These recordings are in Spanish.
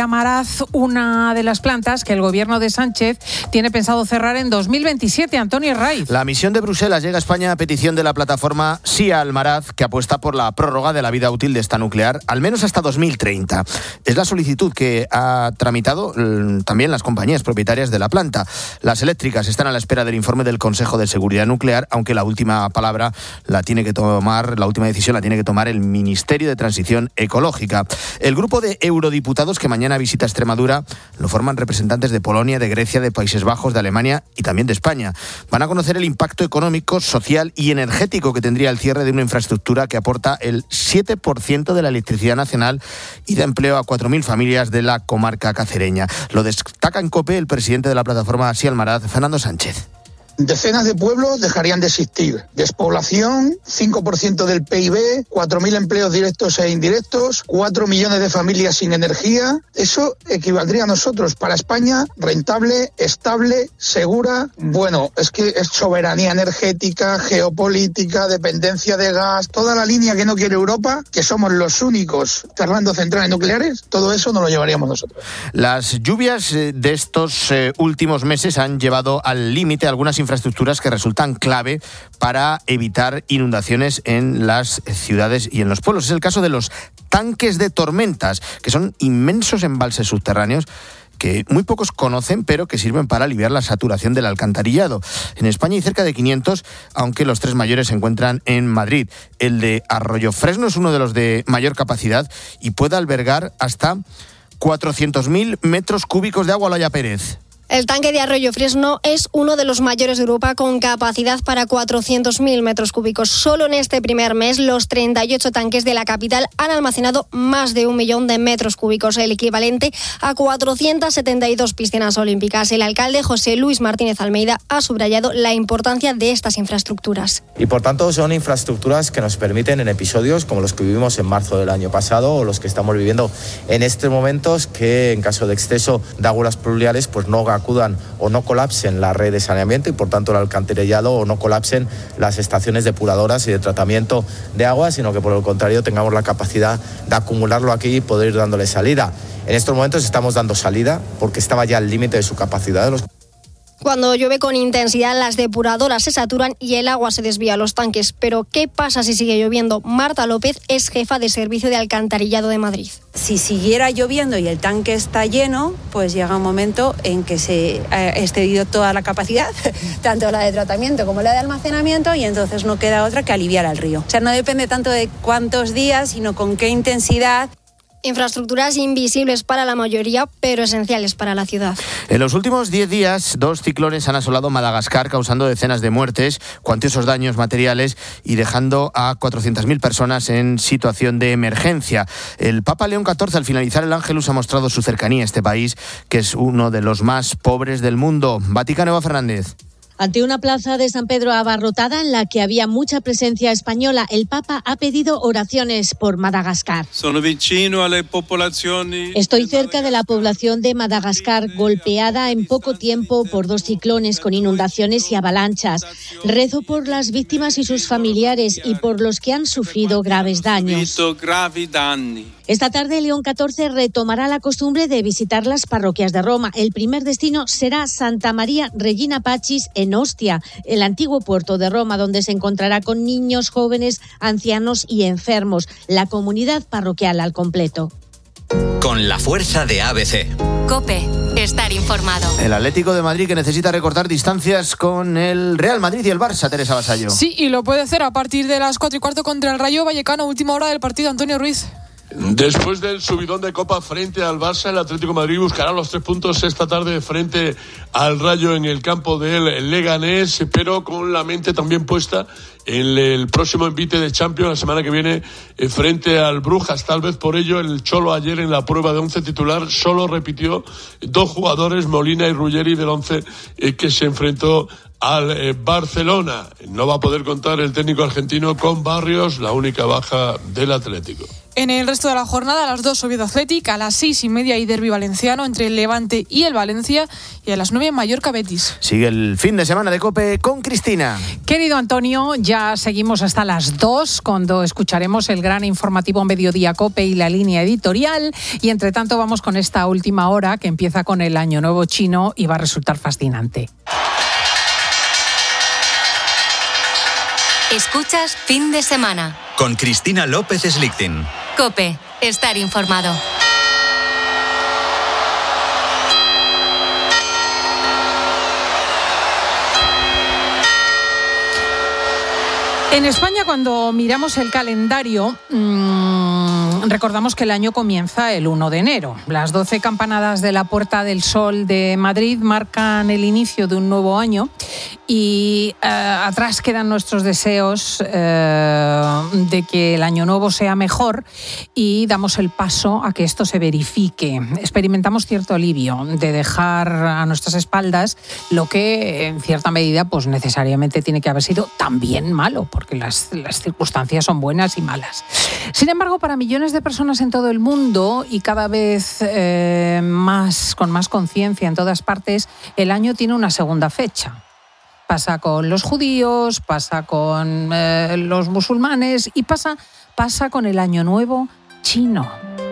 Maraz, una de las plantas que el gobierno de Sánchez tiene pensado cerrar en 2027. Antonio Herraiz. La misión de Bruselas llega a España a petición de la plataforma Sí a Almaraz, que apuesta por la prórroga de la vida útil de esta nuclear, al menos hasta 2030. Es la solicitud que ha tramitado también las compañías propietarias de la planta. Las eléctricas están a la espera del informe del Consejo de Seguridad Nuclear, aunque la última decisión la tiene que tomar el Ministerio de Transición Ecológica. El grupo de eurodiputados que mañana visita Extremadura lo forman representantes de Polonia, de Grecia, de Países Bajos, de Alemania y también de España. Van a conocer el impacto económico, social y energético que tendría el cierre de una infraestructura que aporta el 7% de la electricidad nacional y da empleo a 4.000 familias de la comarca cacereña. Lo destaca en COPE el presidente de la plataforma Sí Almaraz, Fernando Sánchez. Decenas de pueblos dejarían de existir. Despoblación, 5% del PIB, 4.000 empleos directos e indirectos, 4 millones de familias sin energía. Eso equivaldría a nosotros, para España, rentable, estable, segura. Bueno, es que es soberanía energética, geopolítica, dependencia de gas, toda la línea que no quiere Europa, que somos los únicos cerrando centrales nucleares, todo eso no lo llevaríamos nosotros. Las lluvias de estos últimos meses han llevado al límite algunas infraestructuras que resultan clave para evitar inundaciones en las ciudades y en los pueblos. Es el caso de los tanques de tormentas, que son inmensos embalses subterráneos que muy pocos conocen, pero que sirven para aliviar la saturación del alcantarillado. En España hay cerca de 500, aunque los 3 mayores se encuentran en Madrid. El de Arroyofresno es uno de los de mayor capacidad y puede albergar hasta 400.000 metros cúbicos de agua. Loya Pérez. El tanque de Arroyofresno es uno de los mayores de Europa, con capacidad para 400.000 metros cúbicos. Solo en este primer mes, los 38 tanques de la capital han almacenado más de 1 millón de metros cúbicos, el equivalente a 472 piscinas olímpicas. El alcalde José Luis Martínez Almeida ha subrayado la importancia de estas infraestructuras. Y por tanto son infraestructuras que nos permiten, en episodios como los que vivimos en marzo del año pasado o los que estamos viviendo en estos momentos, que en caso de exceso de aguas pluviales pues no acudan o no colapsen la red de saneamiento y por tanto el alcantarillado, o no colapsen las estaciones depuradoras y de tratamiento de agua, sino que por el contrario tengamos la capacidad de acumularlo aquí y poder ir dándole salida. En estos momentos estamos dando salida porque estaba ya al límite de su capacidad. Cuando llueve con intensidad, las depuradoras se saturan y el agua se desvía a los tanques. Pero ¿qué pasa si sigue lloviendo? Marta López es jefa de servicio de alcantarillado de Madrid. Si siguiera lloviendo y el tanque está lleno, pues llega un momento en que se ha excedido toda la capacidad, tanto la de tratamiento como la de almacenamiento, y entonces no queda otra que aliviar al río. O sea, no depende tanto de cuántos días, sino con qué intensidad. Infraestructuras invisibles para la mayoría, pero esenciales para la ciudad. En los últimos 10 días, 2 ciclones han asolado Madagascar, causando decenas de muertes, cuantiosos daños materiales y dejando a 400.000 personas en situación de emergencia. El Papa León XIV, al finalizar el Ángelus, ha mostrado su cercanía a este país, que es uno de los más pobres del mundo. Vaticano, Eva Fernández. Ante una plaza de San Pedro abarrotada en la que había mucha presencia española, el Papa ha pedido oraciones por Madagascar. Estoy cerca de la población de Madagascar, golpeada en poco tiempo por 2 ciclones con inundaciones y avalanchas. Rezo por las víctimas y sus familiares y por los que han sufrido graves daños. Esta tarde León XIV retomará la costumbre de visitar las parroquias de Roma. El primer destino será Santa María Regina Pacis en Ostia, el antiguo puerto de Roma, donde se encontrará con niños, jóvenes, ancianos y enfermos, la comunidad parroquial al completo. Con la fuerza de ABC. COPE. Estar informado. El Atlético de Madrid, que necesita recortar distancias con el Real Madrid y el Barça, Teresa Vasallo. Sí, y lo puede hacer a partir de las 4:15 contra el Rayo Vallecano. Última hora del partido, Antonio Ruiz. Después del subidón de Copa frente al Barça, el Atlético de Madrid buscará los 3 puntos esta tarde frente al Rayo en el campo del Leganés, pero con la mente también puesta en el próximo envite de Champions la semana que viene frente al Brujas. Tal vez por ello el Cholo ayer en la prueba de 11 titular solo repitió 2 jugadores, Molina y Ruggeri, del 11 que se enfrentó al Barcelona. No va a poder contar el técnico argentino con Barrios, la única baja del Atlético. En el resto de la jornada, a las 2 Oviedo Athletic, a las 6:30 y derbi valenciano entre el Levante y el Valencia, y a las 9 Mallorca Betis. Sigue el fin de semana de COPE con Cristina. Querido Antonio, ya seguimos hasta las 2, cuando escucharemos el gran informativo Mediodía COPE y la línea editorial, y entre tanto vamos con esta última hora que empieza con el Año Nuevo chino y va a resultar fascinante. Escuchas Fin de Semana con Cristina López Slichting. COPE, estar informado. En España, cuando miramos el calendario, recordamos que el año comienza el 1 de enero. Las 12 campanadas de la Puerta del Sol de Madrid marcan el inicio de un nuevo año y atrás quedan nuestros deseos de que el año nuevo sea mejor y damos el paso a que esto se verifique. Experimentamos cierto alivio de dejar a nuestras espaldas lo que en cierta medida pues necesariamente tiene que haber sido también malo, porque las circunstancias son buenas y malas. Sin embargo, para millones de personas en todo el mundo y cada vez con más conciencia en todas partes, el año tiene una segunda fecha. Pasa con los judíos, pasa con los musulmanes y pasa con el Año Nuevo chino.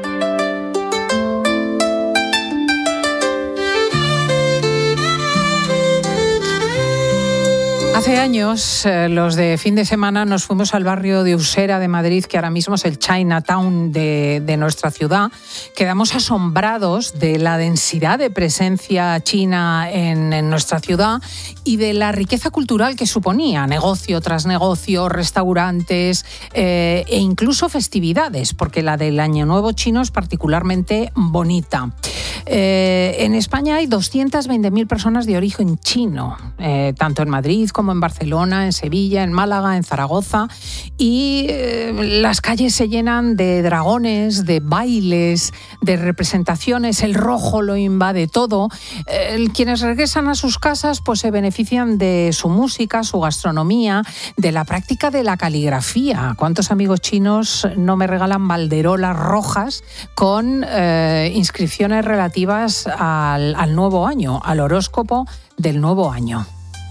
Hace años, los de Fin de Semana nos fuimos al barrio de Usera de Madrid, que ahora mismo es el Chinatown de nuestra ciudad. Quedamos asombrados de la densidad de presencia china en nuestra ciudad y de la riqueza cultural que suponía, negocio tras negocio, restaurantes e incluso festividades, porque la del Año Nuevo chino es particularmente bonita. En España hay 220.000 personas de origen chino, tanto en Madrid como en Barcelona, en Sevilla, en Málaga, en Zaragoza, y las calles se llenan de dragones, de bailes, de representaciones, el rojo lo invade todo. Quienes regresan a sus casas pues se benefician de su música, su gastronomía, de la práctica de la caligrafía. ¿Cuántos amigos chinos no me regalan banderolas rojas con inscripciones relativas al nuevo año, al horóscopo del nuevo año?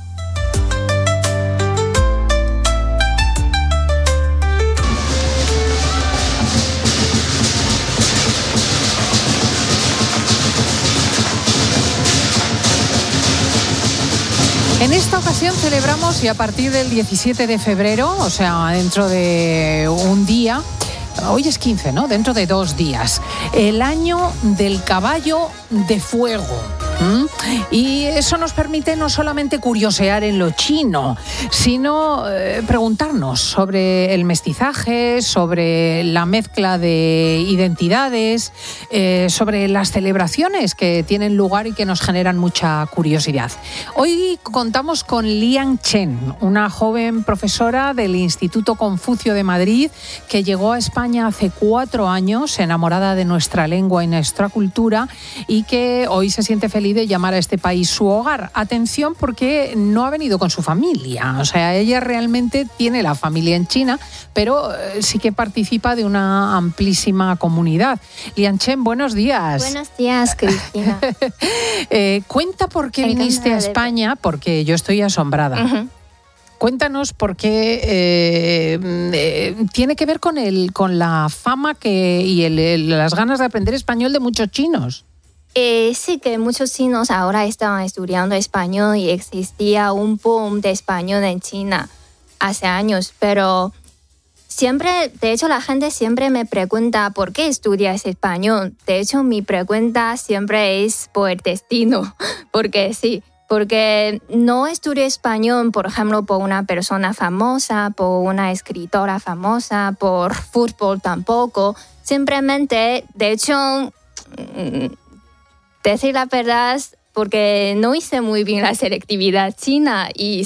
En esta ocasión celebramos, y a partir del 17 de febrero, o sea, dentro de un día, hoy es 15, ¿no? Dentro de 2 días, el año del caballo de fuego. Y eso nos permite no solamente curiosear en lo chino, sino preguntarnos sobre el mestizaje, sobre la mezcla de identidades, sobre las celebraciones que tienen lugar y que nos generan mucha curiosidad. Hoy contamos con Liang Chen, una joven profesora del Instituto Confucio de Madrid que llegó a España hace 4 años, enamorada de nuestra lengua y nuestra cultura, y que hoy se siente feliz de llamar a este país su hogar. Atención, porque no ha venido con su familia. O sea, ella realmente tiene la familia en China, pero sí que participa de una amplísima comunidad. Liang Chen, buenos días. Buenos días, Cristina. Cuenta por qué viniste a España, porque yo estoy asombrada. Uh-huh. Cuéntanos por qué tiene que ver con la fama y las ganas de aprender español de muchos chinos. Sí, que muchos chinos ahora están estudiando español y existía un boom de español en China hace años, pero siempre, de hecho, la gente siempre me pregunta ¿por qué estudias español? De hecho, mi pregunta siempre es por el destino, porque sí. Porque no estudié español, por ejemplo, por una persona famosa, por una escritora famosa, por fútbol tampoco. Simplemente, de hecho, decir la verdad, porque no hice muy bien la selectividad china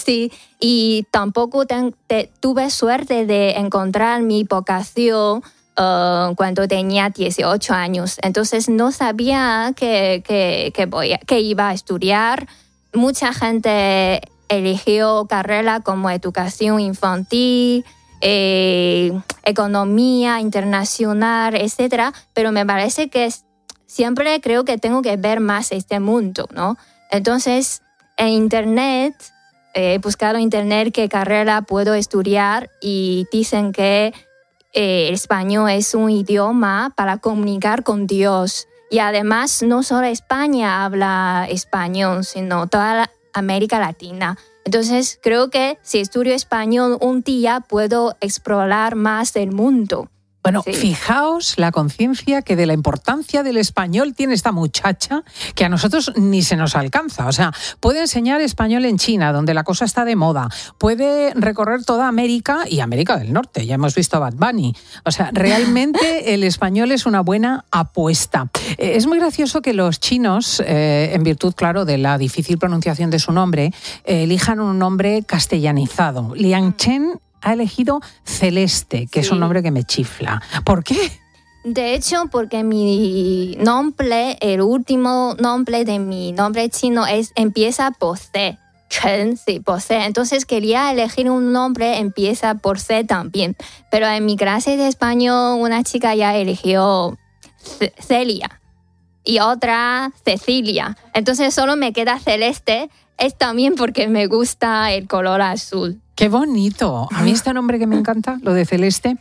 y tampoco tuve suerte de encontrar mi vocación cuando tenía 18 años. Entonces no sabía que iba a estudiar. Mucha gente eligió carrera como educación infantil, economía internacional, etcétera, pero me parece que siempre creo que tengo que ver más este mundo, ¿no? Entonces, en Internet, he buscado en Internet qué carrera puedo estudiar y dicen que el español es un idioma para comunicar con Dios. Y además, no solo España habla español, sino toda la América Latina. Entonces, creo que si estudio español un día, puedo explorar más del mundo. Bueno, sí. Fijaos la conciencia que de la importancia del español tiene esta muchacha, que a nosotros ni se nos alcanza. O sea, puede enseñar español en China, donde la cosa está de moda. Puede recorrer toda América y América del Norte. Ya hemos visto a Bad Bunny. O sea, realmente el español es una buena apuesta. Es muy gracioso que los chinos, en virtud, claro, de la difícil pronunciación de su nombre, elijan un nombre castellanizado. Liang Chen ha elegido Celeste, que es un nombre que me chifla. ¿Por qué? De hecho, porque mi nombre, el último nombre de mi nombre chino empieza por C. Chen, sí, por C. Entonces quería elegir un nombre empieza por C también. Pero en mi clase de español una chica ya eligió Celia y otra Cecilia. Entonces solo me queda Celeste. Es también porque me gusta el color azul. ¡Qué bonito! A mí este nombre que me encanta, lo de Celeste.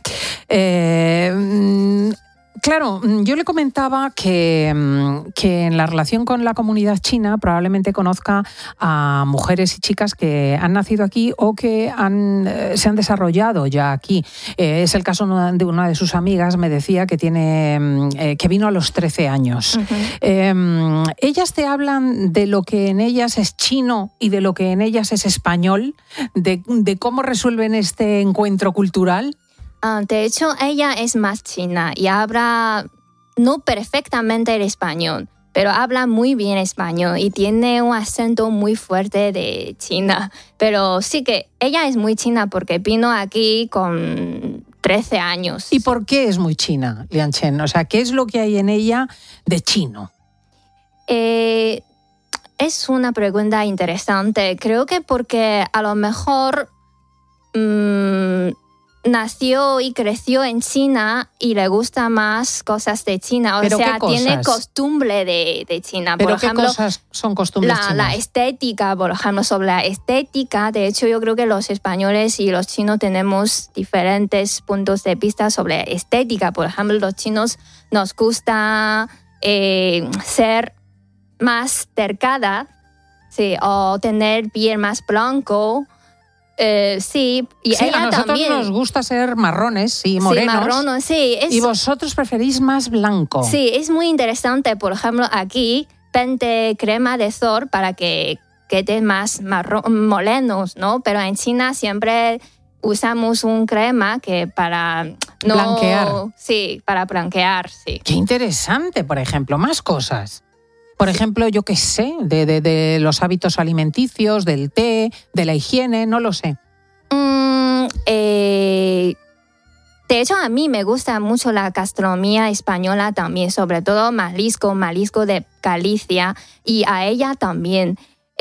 Claro, yo le comentaba que en la relación con la comunidad china probablemente conozca a mujeres y chicas que han nacido aquí o que se han desarrollado ya aquí. Es el caso de una de sus amigas, me decía que vino a los 13 años. Uh-huh. Ellas te hablan de lo que en ellas es chino y de lo que en ellas es español, de cómo resuelven este encuentro cultural. De hecho, ella es más china y habla no perfectamente el español, pero habla muy bien español y tiene un acento muy fuerte de China. Pero sí que ella es muy china porque vino aquí con 13 años. ¿Y por qué es muy china, Liang Chen? O sea, ¿qué es lo que hay en ella de chino? Es una pregunta interesante. Creo que porque a lo mejor nació y creció en China y le gusta más cosas de China. O sea, tiene costumbre de China. ¿Pero por ejemplo, qué cosas son costumbres chinas? La estética, por ejemplo, sobre la estética. De hecho, yo creo que los españoles y los chinos tenemos diferentes puntos de vista sobre estética. Por ejemplo, los chinos nos gusta ser más delgada, sí, o tener piel más blanco. Sí, y sí, ella a nosotros también nos gusta ser marrones, sí, morenos. Sí, marrones, sí. Y vosotros preferís más blanco. Sí, es muy interesante. Por ejemplo, aquí vende crema de sol para que queden más morenos, ¿no? Pero en China siempre usamos un crema que para no blanquear. Sí, para blanquear, sí. Qué interesante, por ejemplo, más cosas. Por ejemplo, yo qué sé, de los hábitos alimenticios, del té, de la higiene, no lo sé. De hecho, a mí me gusta mucho la gastronomía española también, sobre todo marisco de Galicia, y a ella también.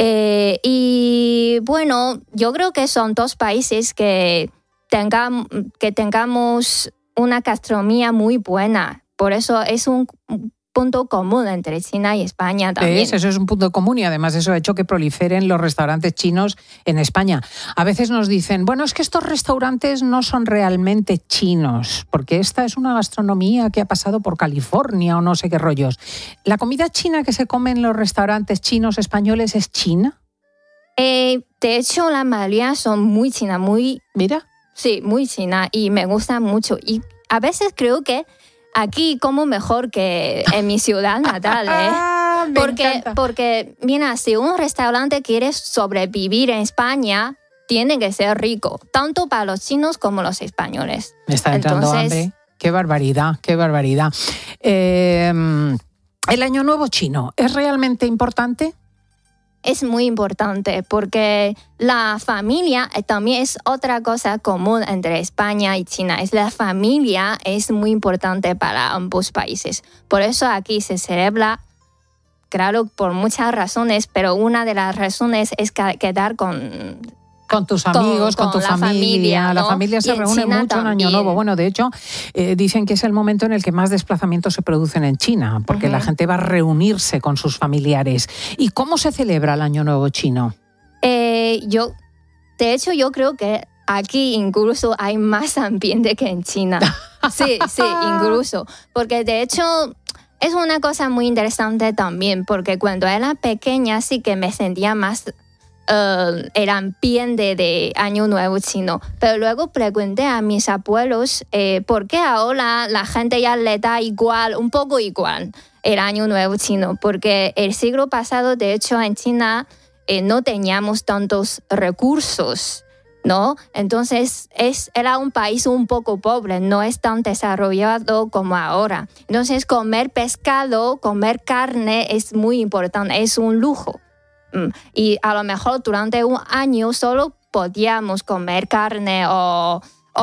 Y bueno, yo creo que son dos países que tengamos una gastronomía muy buena. Por eso es un punto común entre China y España también. Eso es un punto común y además eso ha hecho que proliferen los restaurantes chinos en España. A veces nos dicen, bueno, es que estos restaurantes no son realmente chinos, porque esta es una gastronomía que ha pasado por California o no sé qué rollos. ¿La comida china que se come en los restaurantes chinos españoles es china? De hecho, la mayoría son muy china, muy... ¿Mira? Sí, muy china y me gusta mucho. Y a veces creo que aquí como mejor que en mi ciudad natal, porque, mira, si un restaurante quiere sobrevivir en España, tiene que ser rico, tanto para los chinos como los españoles. Me está entrando hambre. Qué barbaridad, qué barbaridad. ¿El Año Nuevo chino es realmente importante? Es muy importante porque la familia también es otra cosa común entre España y China. La familia es muy importante para ambos países. Por eso aquí se celebra, claro, por muchas razones, pero una de las razones es quedar con Con tus amigos, con tu familia. ¿no? La familia se reúne mucho en Año Nuevo. Bueno, de hecho, dicen que es el momento en el que más desplazamientos se producen en China, porque la gente va a reunirse con sus familiares. ¿Y cómo se celebra el Año Nuevo chino? Yo creo que aquí incluso hay más ambiente que en China. Sí, incluso. Porque de hecho es una cosa muy interesante también, porque cuando era pequeña sí que me sentía más el ambiente de Año Nuevo chino. Pero luego pregunté a mis abuelos por qué ahora la gente ya le da igual, un poco igual, el Año Nuevo chino. Porque el siglo pasado, de hecho, en China no teníamos tantos recursos, ¿no? Entonces era un país un poco pobre, no es tan desarrollado como ahora. Entonces comer pescado, comer carne es muy importante, es un lujo. Y a lo mejor durante un año solo podíamos comer carne o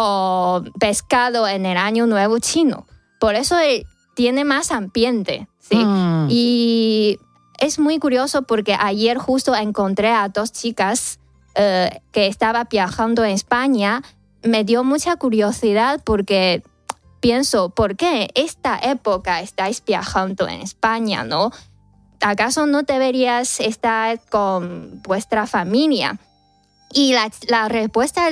pescado en el Año Nuevo chino. Por eso tiene más ambiente, ¿sí? Y es muy curioso porque ayer justo encontré a 2 chicas que estaba viajando en España. Me dio mucha curiosidad porque pienso, ¿por qué esta época estáis viajando en España, no? ¿Acaso no deberías estar con vuestra familia? Y la respuesta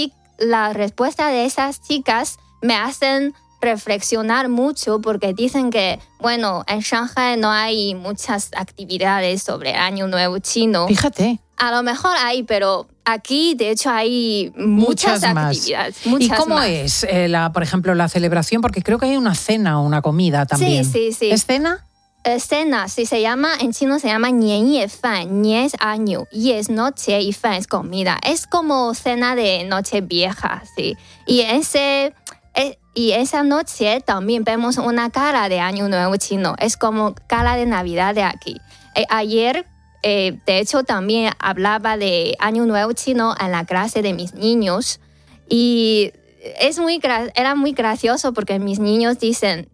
de esas chicas me hacen reflexionar mucho, porque dicen que, bueno, en Shanghai no hay muchas actividades sobre el Año Nuevo chino. Fíjate. A lo mejor hay, pero aquí, de hecho, hay muchas actividades. ¿Y cómo es, por ejemplo, la celebración? Porque creo que hay una cena o una comida también. Sí. ¿Es cena? Cena, sí, en chino se llama Nian Ye Fan. Nian es año, Ye es noche y Fan es comida. Es como cena de noche vieja, sí. Y esa noche también vemos una cara de Año Nuevo chino. Es como cara de Navidad de aquí. Ayer, de hecho, también hablaba de Año Nuevo chino en la clase de mis niños. Y era muy gracioso porque mis niños dicen,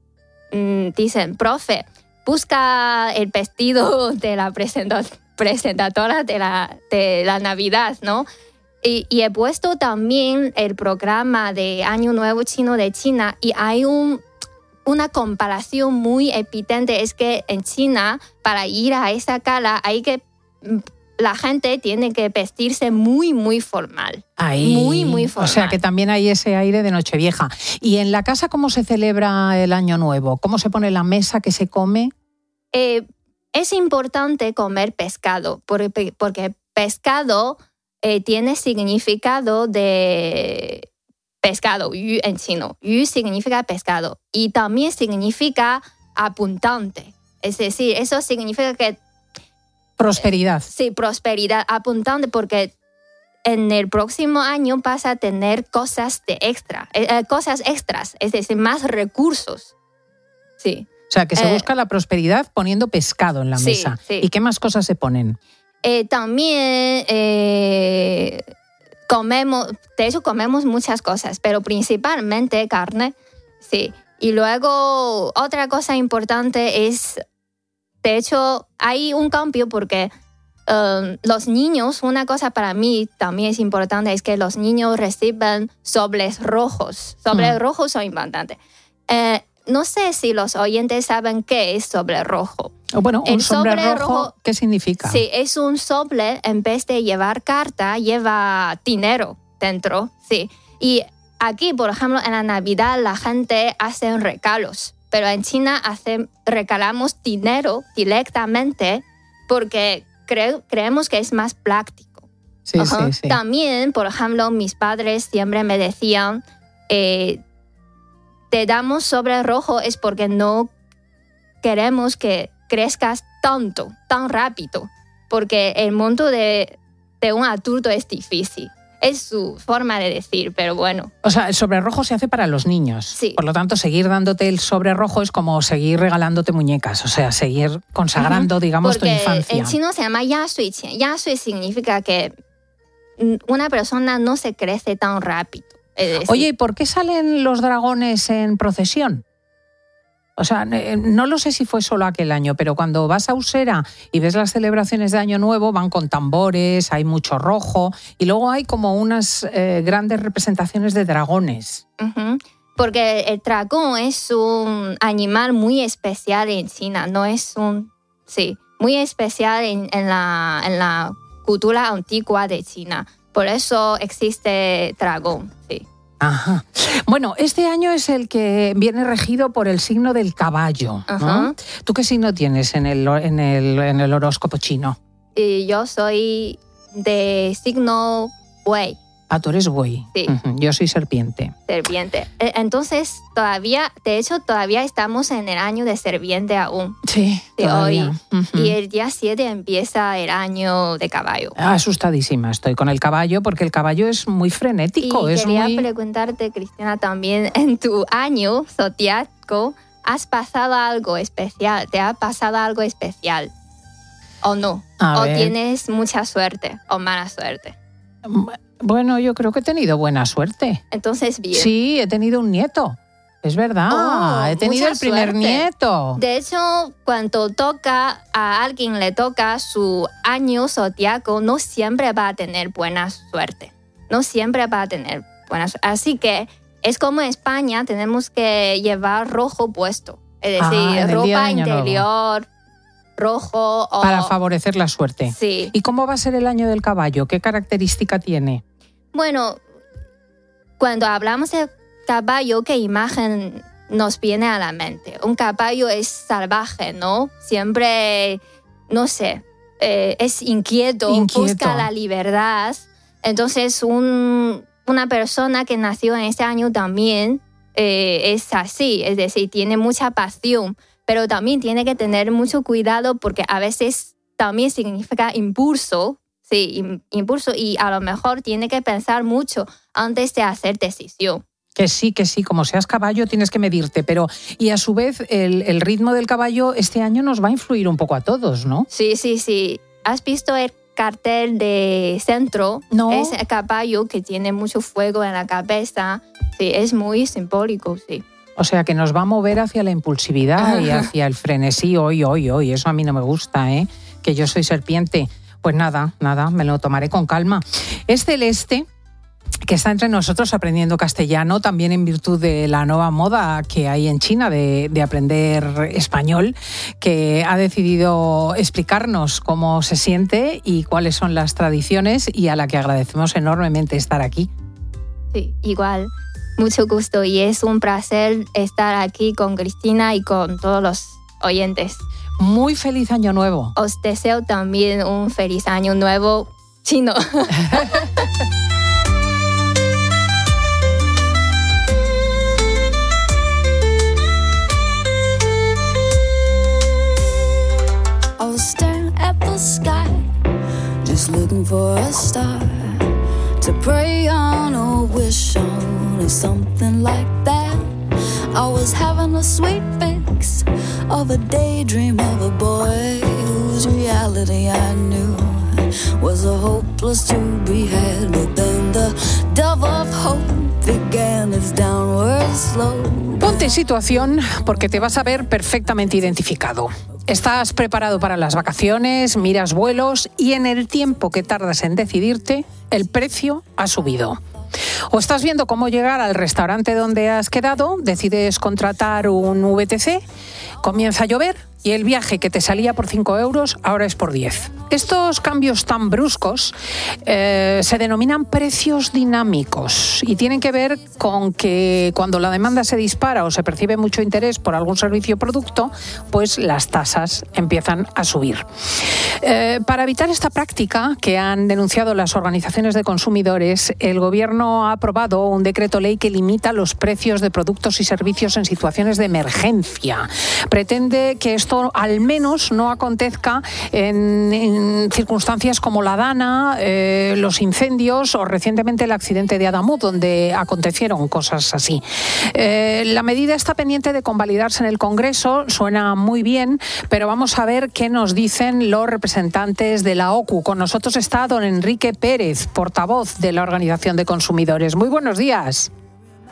profe, busca el vestido de la presentadora de la Navidad, ¿no? Y he puesto también el programa de Año Nuevo chino de China, y hay una comparación muy evidente. Es que en China, para ir a esa gala, la gente tiene que vestirse muy, muy formal. Muy, muy formal. O sea, que también hay ese aire de Nochevieja. ¿Y en la casa cómo se celebra el Año Nuevo? ¿Cómo se pone la mesa? ¿Qué se come? Es importante comer pescado, porque pescado tiene significado de pescado, yu en chino. Yu significa pescado y también significa abundante. Es decir, eso significa que prosperidad. Sí, prosperidad, abundante, porque en el próximo año vas a tener cosas extras, es decir, más recursos. Sí. O sea, que se busca la prosperidad poniendo pescado en la mesa. Sí. ¿Y qué más cosas se ponen? También comemos muchas cosas, pero principalmente carne. Sí. Y luego otra cosa importante es, de hecho, hay un cambio porque los niños, una cosa para mí también es importante, es que los niños reciben sobres rojos. Sobres rojos son importantes. No sé si los oyentes saben qué es sobre rojo. Bueno, un sobre rojo, ¿qué significa? Sí, es un sobre, en vez de llevar carta, lleva dinero dentro. Sí. Y aquí, por ejemplo, en la Navidad la gente hace regalos, pero en China regalamos dinero directamente porque creemos que es más práctico. Sí. También, por ejemplo, mis padres siempre me decían, te damos sobre rojo es porque no queremos que crezcas tanto, tan rápido, porque el mundo de un adulto es difícil. Es su forma de decir, pero bueno. O sea, el sobre rojo se hace para los niños. Sí. Por lo tanto, seguir dándote el sobre rojo es como seguir regalándote muñecas, o sea, seguir consagrando, digamos, tu infancia. Porque en chino se llama ya sui qian. Ya sui significa que una persona no se crece tan rápido. Oye, ¿y por qué salen los dragones en procesión? O sea, no lo sé si fue solo aquel año, pero cuando vas a Usera y ves las celebraciones de Año Nuevo, van con tambores, hay mucho rojo y luego hay como unas grandes representaciones de dragones. Uh-huh. Porque el dragón es un animal muy especial en China, no es muy especial en la cultura antigua de China. Por eso existe dragón, sí. Ajá. Bueno, este año es el que viene regido por el signo del caballo, ¿no? Uh-huh. ¿Tú qué signo tienes en el horóscopo chino? Y yo soy de signo buey. Ah, tú eres buey. Sí. Uh-huh. Yo soy serpiente. Serpiente. Entonces, todavía estamos en el año de serpiente aún. Sí, todavía. Hoy. Uh-huh. Y el día 7 empieza el año de caballo. Asustadísima estoy con el caballo porque el caballo es muy frenético. Y quería preguntarte, Cristina, también en tu año zodiaco, ¿has pasado algo especial? ¿Te ha pasado algo especial? ¿O no? ¿O tienes mucha suerte o mala suerte? Bueno, yo creo que he tenido buena suerte. Entonces, bien. Sí, he tenido un nieto. Es verdad, he tenido el primer nieto. De hecho, cuando a alguien le toca su año zodiaco, no siempre va a tener buena suerte. No siempre va a tener buena suerte. Así que es como en España, tenemos que llevar rojo puesto. Es decir, ropa interior, rojo. Para favorecer la suerte. Sí. ¿Y cómo va a ser el año del caballo? ¿Qué característica tiene? Bueno, cuando hablamos de caballo, ¿qué imagen nos viene a la mente? Un caballo es salvaje, ¿no? Siempre, no sé, es inquieto, busca la libertad. Entonces, una persona que nació en este año también es así, es decir, tiene mucha pasión, pero también tiene que tener mucho cuidado porque a veces también significa impulso. Sí, impulso, y a lo mejor tiene que pensar mucho antes de hacer decisión. Que sí, como seas caballo tienes que medirte, pero y a su vez el ritmo del caballo este año nos va a influir un poco a todos, ¿no? Sí. ¿Has visto el cartel de centro? No. Es el caballo que tiene mucho fuego en la cabeza. Sí, es muy simbólico, sí. O sea, que nos va a mover hacia la impulsividad y hacia el frenesí hoy. Eso a mí no me gusta, que yo soy serpiente. Pues nada, me lo tomaré con calma. Es Celeste, que está entre nosotros aprendiendo castellano, también en virtud de la nueva moda que hay en China de aprender español, que ha decidido explicarnos cómo se siente y cuáles son las tradiciones y a la que agradecemos enormemente estar aquí. Sí, igual. Mucho gusto y es un placer estar aquí con Cristina y con todos los oyentes. Muy feliz año nuevo. Os deseo también un feliz año nuevo chino. I was staring at the sky, just looking for a star to pray on or wish on or something like that. I was having a sweet fix of a daydream of a boy whose reality I knew was a hopeless to be had. But then the dove of hope began its downward slope. Ponte en situación porque te vas a ver perfectamente identificado. Estás preparado para las vacaciones, miras vuelos y en el tiempo que tardas en decidirte, el precio ha subido. O estás viendo cómo llegar al restaurante donde has quedado, decides contratar un VTC, comienza a llover y el viaje que te salía por 5 euros ahora es por 10. Estos cambios tan bruscos se denominan precios dinámicos y tienen que ver con que cuando la demanda se dispara o se percibe mucho interés por algún servicio o producto, pues las tasas empiezan a subir. Para evitar esta práctica que han denunciado las organizaciones de consumidores, el Gobierno ha aprobado un decreto ley que limita los precios de productos y servicios en situaciones de emergencia. Pretende que esto al menos no acontezca en circunstancias como la Dana, los incendios o recientemente el accidente de Adamuz, donde acontecieron cosas así. La medida está pendiente de convalidarse en el Congreso, suena muy bien, pero vamos a ver qué nos dicen los representantes de la OCU. Con nosotros está don Enrique Pérez, portavoz de la Organización de Consumidores. Muy buenos días.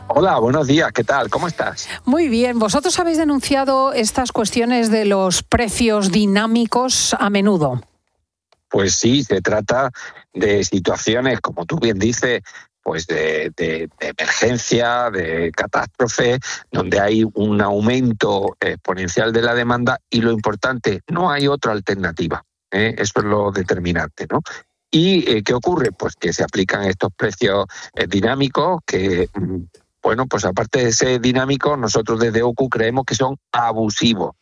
Hola, buenos días, ¿qué tal? ¿Cómo estás? Muy bien, vosotros habéis denunciado estas cuestiones de los precios dinámicos a menudo. Pues sí, se trata de situaciones, como tú bien dices, pues de emergencia, de catástrofe, donde hay un aumento exponencial de la demanda y lo importante, no hay otra alternativa. Eso es lo determinante, ¿no? ¿Y qué ocurre? Pues que se aplican estos precios dinámicos que, bueno, pues aparte de ser dinámicos, nosotros desde OCU creemos que son abusivos.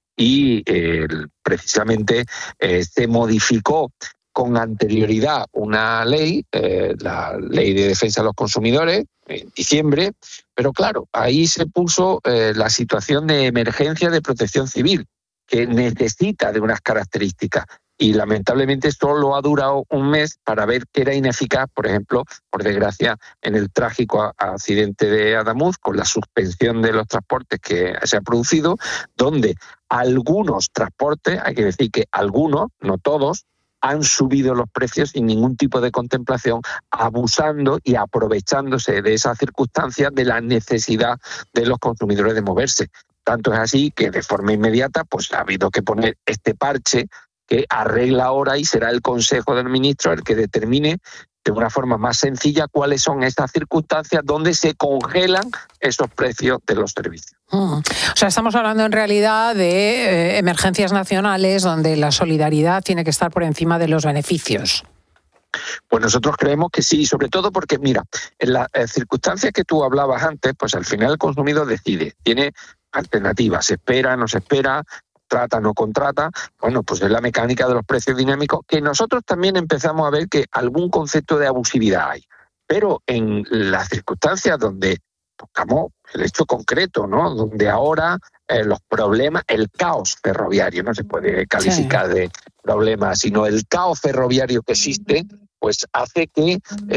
Y precisamente se modificó con anterioridad una ley, la Ley de Defensa de los Consumidores, en diciembre, pero claro, ahí se puso la situación de emergencia de protección civil, que necesita de unas características. Y lamentablemente solo ha durado un mes para ver que era ineficaz, por ejemplo, por desgracia, en el trágico accidente de Adamuz, con la suspensión de los transportes que se ha producido, donde algunos transportes, hay que decir que algunos, no todos, han subido los precios sin ningún tipo de contemplación, abusando y aprovechándose de esas circunstancias de la necesidad de los consumidores de moverse. Tanto es así que de forma inmediata pues ha habido que poner este parche que arregla ahora y será el Consejo del Ministro el que determine de una forma más sencilla cuáles son estas circunstancias donde se congelan esos precios de los servicios. O sea, estamos hablando en realidad de emergencias nacionales donde la solidaridad tiene que estar por encima de los beneficios. Pues nosotros creemos que sí, sobre todo porque, mira, en las circunstancias que tú hablabas antes, pues al final el consumidor decide, tiene alternativas, se espera, no se espera, contrata, no contrata. Bueno, pues es la mecánica de los precios dinámicos, que nosotros también empezamos a ver que algún concepto de abusividad hay. Pero en las circunstancias donde tocamos el hecho concreto, ¿no? Donde ahora los problemas, el caos ferroviario, no se puede calificar de problema, sino el caos ferroviario que existe, pues hace que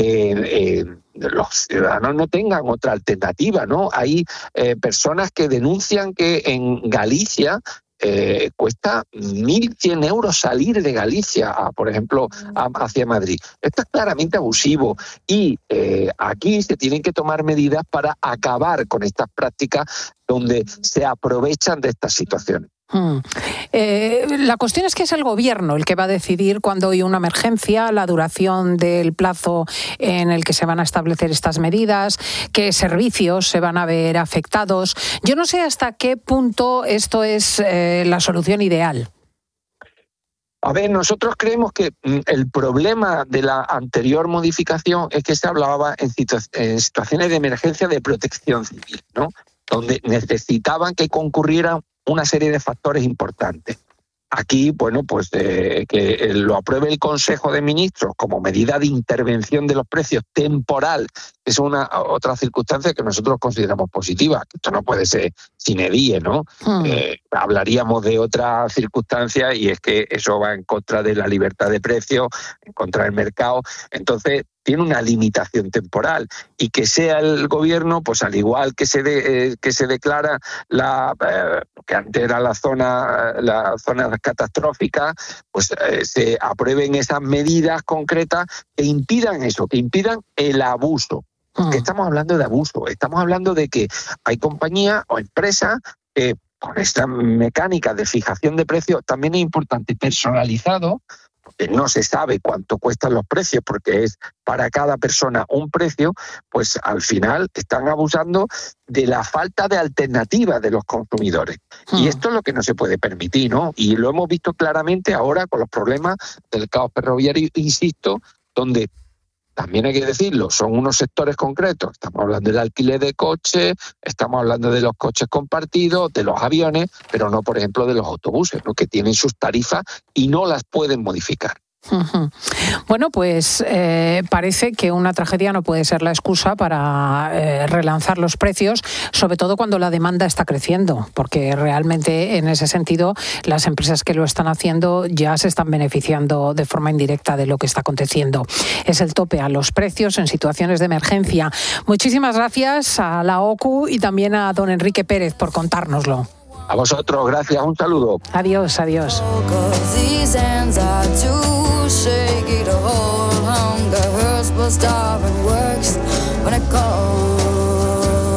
los ciudadanos no tengan otra alternativa, ¿no? Hay personas que denuncian que en Galicia cuesta 1.100 euros salir de Galicia, por ejemplo, hacia Madrid. Esto es claramente abusivo y aquí se tienen que tomar medidas para acabar con estas prácticas donde se aprovechan de estas situaciones. La cuestión es que es el gobierno el que va a decidir cuando hay una emergencia, la duración del plazo en el que se van a establecer estas medidas, qué servicios se van a ver afectados. Yo no sé hasta qué punto esto es la solución ideal. A ver, nosotros creemos que el problema de la anterior modificación es que se hablaba en situaciones de emergencia de protección civil, ¿no? Donde necesitaban que concurrieran una serie de factores importantes. Aquí, bueno, pues que lo apruebe el Consejo de Ministros como medida de intervención de los precios temporal, es una otra circunstancia que nosotros consideramos positiva. Esto no puede ser sine die, ¿no? Hablaríamos de otra circunstancia y es que eso va en contra de la libertad de precios, en contra del mercado. Entonces, tiene una limitación temporal y que sea el gobierno, pues al igual que se declara que antes era la zona catastrófica, pues se aprueben esas medidas concretas que impidan eso, que impidan el abuso. Porque estamos hablando de abuso, estamos hablando de que hay compañías o empresas que con esta mecánica de fijación de precios también es importante personalizado, porque no se sabe cuánto cuestan los precios porque es para cada persona un precio, pues al final están abusando de la falta de alternativa de los consumidores. Y esto es lo que no se puede permitir, ¿no? Y lo hemos visto claramente ahora con los problemas del caos ferroviario, insisto, donde también hay que decirlo, son unos sectores concretos. Estamos hablando del alquiler de coches, estamos hablando de los coches compartidos, de los aviones, pero no, por ejemplo, de los autobuses, ¿no? Que tienen sus tarifas y no las pueden modificar. Bueno, pues parece que una tragedia no puede ser la excusa para relanzar los precios, sobre todo cuando la demanda está creciendo, porque realmente en ese sentido las empresas que lo están haciendo ya se están beneficiando de forma indirecta de lo que está aconteciendo. Es el tope a los precios en situaciones de emergencia. Muchísimas gracias a la OCU y también a don Enrique Pérez por contárnoslo. A vosotros, gracias, un saludo. Adiós, adiós. Shaky to hold hunger hurts, but starving works when it calls.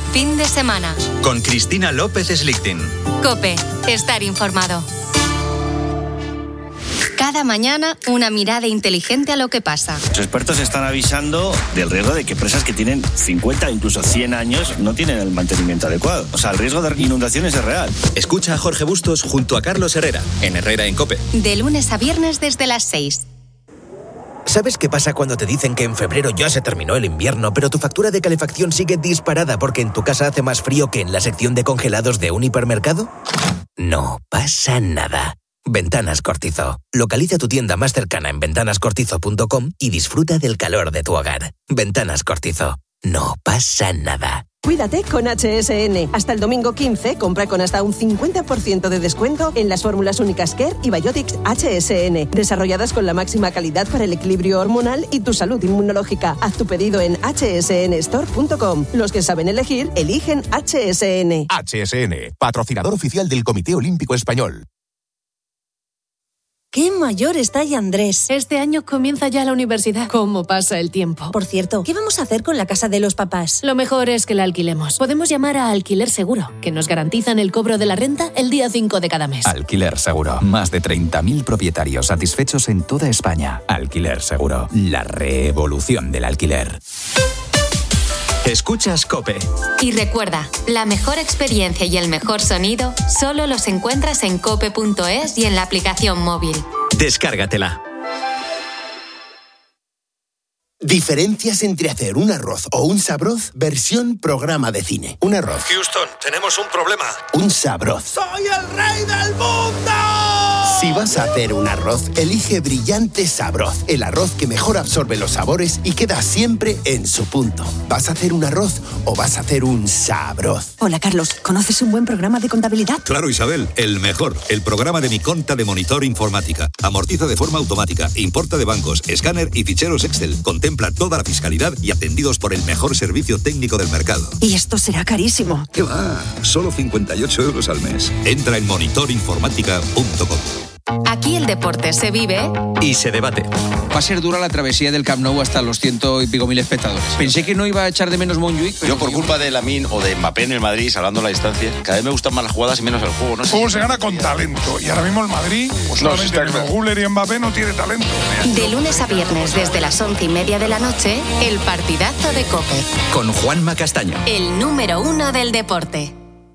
fin de semana. Con Cristina López Slichting. COPE. Estar informado. Cada mañana, una mirada inteligente a lo que pasa. Los expertos están avisando del riesgo de que presas que tienen 50, incluso 100 años, no tienen el mantenimiento adecuado. O sea, el riesgo de inundaciones es real. Escucha a Jorge Bustos junto a Carlos Herrera, en Herrera en COPE. De lunes a viernes desde las 6. ¿Sabes qué pasa cuando te dicen que en febrero ya se terminó el invierno, pero tu factura de calefacción sigue disparada porque en tu casa hace más frío que en la sección de congelados de un hipermercado? No pasa nada. Ventanas Cortizo. Localiza tu tienda más cercana en ventanascortizo.com y disfruta del calor de tu hogar. Ventanas Cortizo. No pasa nada. Cuídate con HSN. Hasta el domingo 15, compra con hasta un 50% de descuento en las fórmulas únicas Care y Biotics HSN, desarrolladas con la máxima calidad para el equilibrio hormonal y tu salud inmunológica. Haz tu pedido en hsnstore.com. Los que saben elegir, eligen HSN. HSN, patrocinador oficial del Comité Olímpico Español. ¡Qué mayor está ya Andrés! Este año comienza ya la universidad. ¿Cómo pasa el tiempo? Por cierto, ¿qué vamos a hacer con la casa de los papás? Lo mejor es que la alquilemos. Podemos llamar a Alquiler Seguro, que nos garantizan el cobro de la renta el día 5 de cada mes. Alquiler Seguro. Más de 30.000 propietarios satisfechos en toda España. Alquiler Seguro. La revolución del alquiler. Escuchas COPE. Y recuerda, la mejor experiencia y el mejor sonido solo los encuentras en cope.es y en la aplicación móvil. Descárgatela. Diferencias entre hacer un arroz o un sabroz, versión programa de cine. Un arroz. Houston, tenemos un problema. Un sabroz. ¡Soy el rey del mundo! Si vas a hacer un arroz, elige Brillante Sabroz, el arroz que mejor absorbe los sabores y queda siempre en su punto. ¿Vas a hacer un arroz o vas a hacer un sabroz? Hola, Carlos. ¿Conoces un buen programa de contabilidad? Claro, Isabel, el mejor. El programa de Mi Conta de Monitor Informática. Amortiza de forma automática, importa de bancos, escáner y ficheros Excel. Contempla toda la fiscalidad y atendidos por el mejor servicio técnico del mercado. Y esto será carísimo. ¿Qué va? Solo 58 euros al mes. Entra en monitorinformática.com. Aquí el deporte se vive y se debate. Va a ser dura la travesía del Camp Nou hasta los 100 y pico mil espectadores. Pensé que no iba a echar de menos Montjuic. Yo por culpa de Lamine o de Mbappé en el Madrid, salvando la distancia, cada vez me gustan más las jugadas y menos el juego. No sé. El juego se gana con talento y ahora mismo el Madrid, pues solamente Müller y Mbappé no tiene talento. De lunes a viernes desde las 11:30 de la noche, el partidazo de COPE. Con Juanma Castaño. El número 1 del deporte.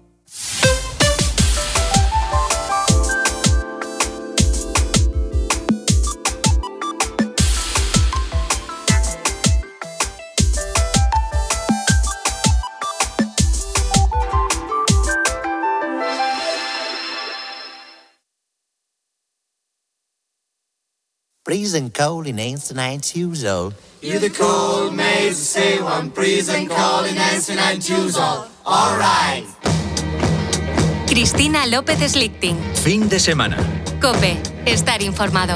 Freezing cold in Amsterdam, Tuesday. You're the cold maze, say one, freezing cold in Amsterdam, Tuesday. All right. Cristina López Slichting. Fin de semana. COPE. Estar informado.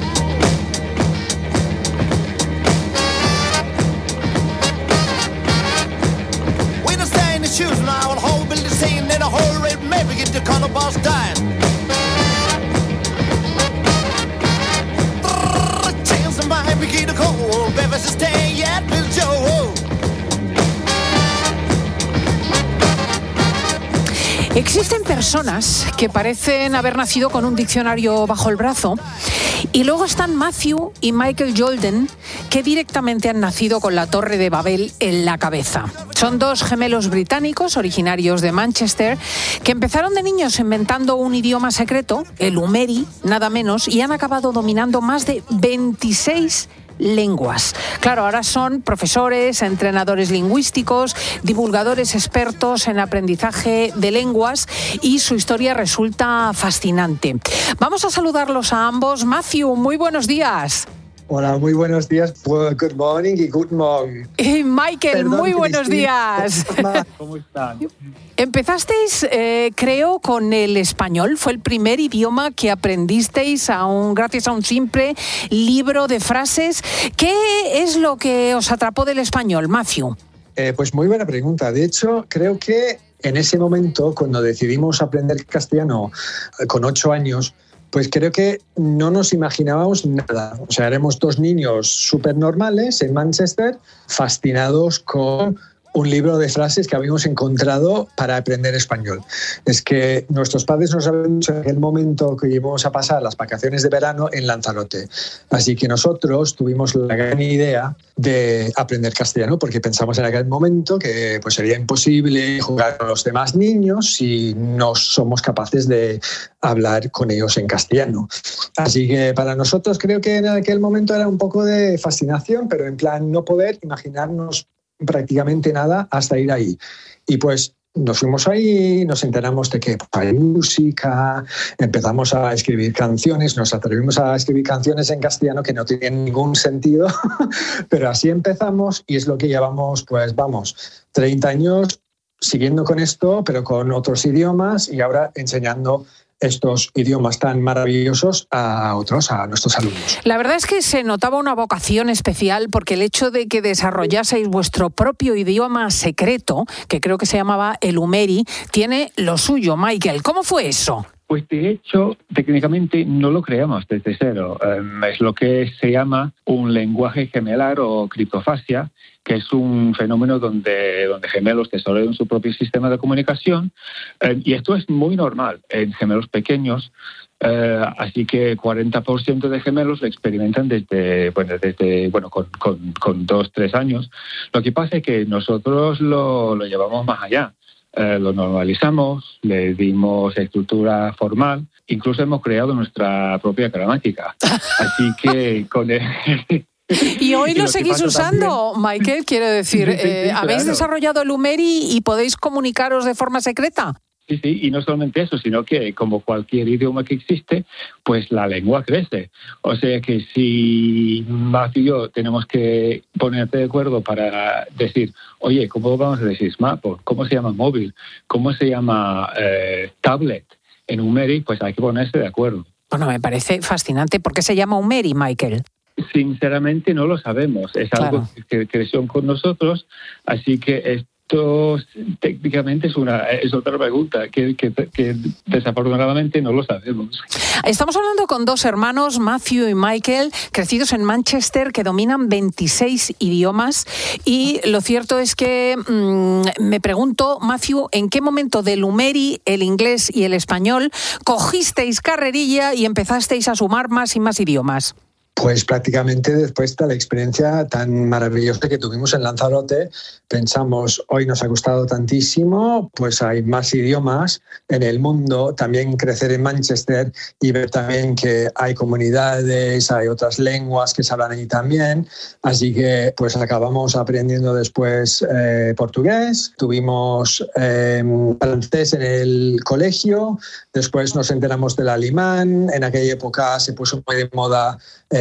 We don't stay in the shoes now, the whole building saying that a whole red maybe get the color boss dying. Existen personas que parecen haber nacido con un diccionario bajo el brazo y luego están Matthew y Michael Jordan, que directamente han nacido con la Torre de Babel en la cabeza. Son dos gemelos británicos originarios de Manchester que empezaron de niños inventando un idioma secreto, el Umeri, nada menos, y han acabado dominando más de 26 lenguas. Claro, ahora son profesores, entrenadores lingüísticos, divulgadores expertos en aprendizaje de lenguas y su historia resulta fascinante. Vamos a saludarlos a ambos. Matthew, muy buenos días. Hola, muy buenos días. Good morning y good morning. Michael, perdón, muy buenos días. ¿Cómo están? Empezasteis, creo, con el español. Fue el primer idioma que aprendisteis gracias a un simple libro de frases. ¿Qué es lo que os atrapó del español, Matthew? Pues muy buena pregunta. De hecho, creo que en ese momento, cuando decidimos aprender castellano con 8 años, pues creo que no nos imaginábamos nada. O sea, éramos dos niños súper normales en Manchester, fascinados con un libro de frases que habíamos encontrado para aprender español. Es que nuestros padres nos habían dicho en aquel momento que íbamos a pasar las vacaciones de verano en Lanzarote. Así que nosotros tuvimos la gran idea de aprender castellano porque pensamos en aquel momento que pues, sería imposible jugar con los demás niños si no somos capaces de hablar con ellos en castellano. Así que para nosotros creo que en aquel momento era un poco de fascinación, pero en plan no poder imaginarnos prácticamente nada hasta ir ahí. Y pues nos fuimos ahí, nos enteramos de que hay música, empezamos a escribir canciones, nos atrevimos a escribir canciones en castellano que no tienen ningún sentido, pero así empezamos y es lo que llevamos, pues vamos, 30 años siguiendo con esto, pero con otros idiomas y ahora enseñando estos idiomas tan maravillosos a otros, a nuestros alumnos. La verdad es que se notaba una vocación especial porque el hecho de que desarrollaseis vuestro propio idioma secreto, que creo que se llamaba el Umeri, tiene lo suyo. Michael, ¿cómo fue eso? Pues de hecho, técnicamente no lo creamos desde cero. Es lo que se llama un lenguaje gemelar o criptofasia, que es un fenómeno donde gemelos desarrollan su propio sistema de comunicación. Y esto es muy normal en gemelos pequeños. Así que 40% de gemelos lo experimentan desde con 2-3 años. Lo que pasa es que nosotros lo llevamos más allá. Lo normalizamos, le dimos estructura formal, incluso hemos creado nuestra propia gramática. Así que con él... Y hoy lo seguís usando, también... Michael, quiero decir, sí, ¿habéis desarrollado el Umeri y podéis comunicaros de forma secreta? Sí, y no solamente eso, sino que como cualquier idioma que existe, pues la lengua crece. O sea que si Matthew y yo tenemos que ponerte de acuerdo para decir, oye, ¿cómo vamos a decir smartphone? ¿Cómo se llama móvil? ¿Cómo se llama tablet? En Umeri, pues hay que ponerse de acuerdo. Bueno, me parece fascinante. ¿Por qué se llama Umeri, Michael? Sinceramente no lo sabemos. Es algo que creció con nosotros, así que esto técnicamente es otra pregunta que desafortunadamente no lo sabemos. Estamos hablando con dos hermanos, Matthew y Michael, crecidos en Manchester, que dominan 26 idiomas. Y lo cierto es que me pregunto, Matthew, ¿en qué momento del Umeri, el inglés y el español cogisteis carrerilla y empezasteis a sumar más y más idiomas? Pues prácticamente después de la experiencia tan maravillosa que tuvimos en Lanzarote, pensamos, hoy nos ha costado tantísimo, pues hay más idiomas en el mundo, también crecer en Manchester y ver también que hay comunidades, hay otras lenguas que se hablan ahí también, así que pues acabamos aprendiendo después portugués, tuvimos francés en el colegio, después nos enteramos del alemán, en aquella época se puso muy de moda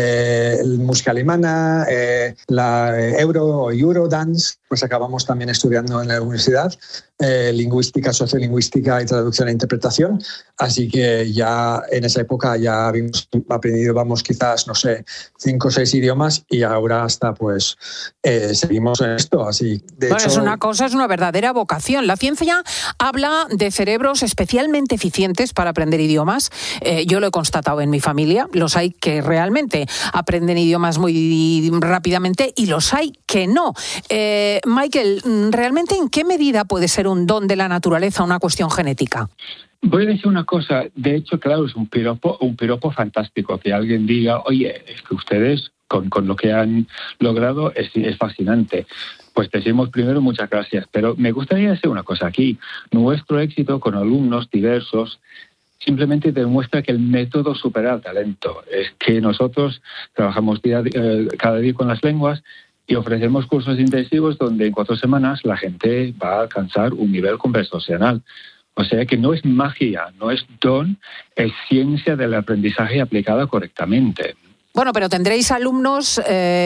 música alemana, la Eurodance, pues acabamos también estudiando en la universidad lingüística, sociolingüística y traducción e interpretación, así que ya en esa época ya habíamos aprendido, quizás, 5 o 6 idiomas y ahora hasta pues seguimos en esto, así. De hecho, es una verdadera vocación. La ciencia habla de cerebros especialmente eficientes para aprender idiomas. Yo lo he constatado en mi familia, los hay que realmente aprenden idiomas muy rápidamente y los hay que no. Michael, ¿realmente en qué medida puede ser un don de la naturaleza, una cuestión genética? Voy a decir una cosa, de hecho, claro, es un piropo fantástico que alguien diga, oye, es que ustedes con lo que han logrado es fascinante. Pues decimos primero muchas gracias, pero me gustaría decir una cosa aquí. Nuestro éxito con alumnos diversos simplemente demuestra que el método supera el talento. Es que nosotros trabajamos cada día con las lenguas y ofrecemos cursos intensivos donde en 4 semanas la gente va a alcanzar un nivel conversacional. O sea que no es magia, no es don, es ciencia del aprendizaje aplicada correctamente. Bueno, pero tendréis alumnos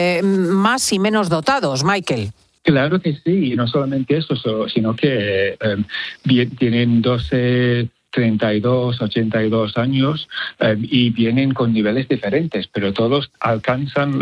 más y menos dotados, Michael. Claro que sí, y no solamente eso, sino que tienen 12, 32, 82 años y vienen con niveles diferentes, pero todos alcanzan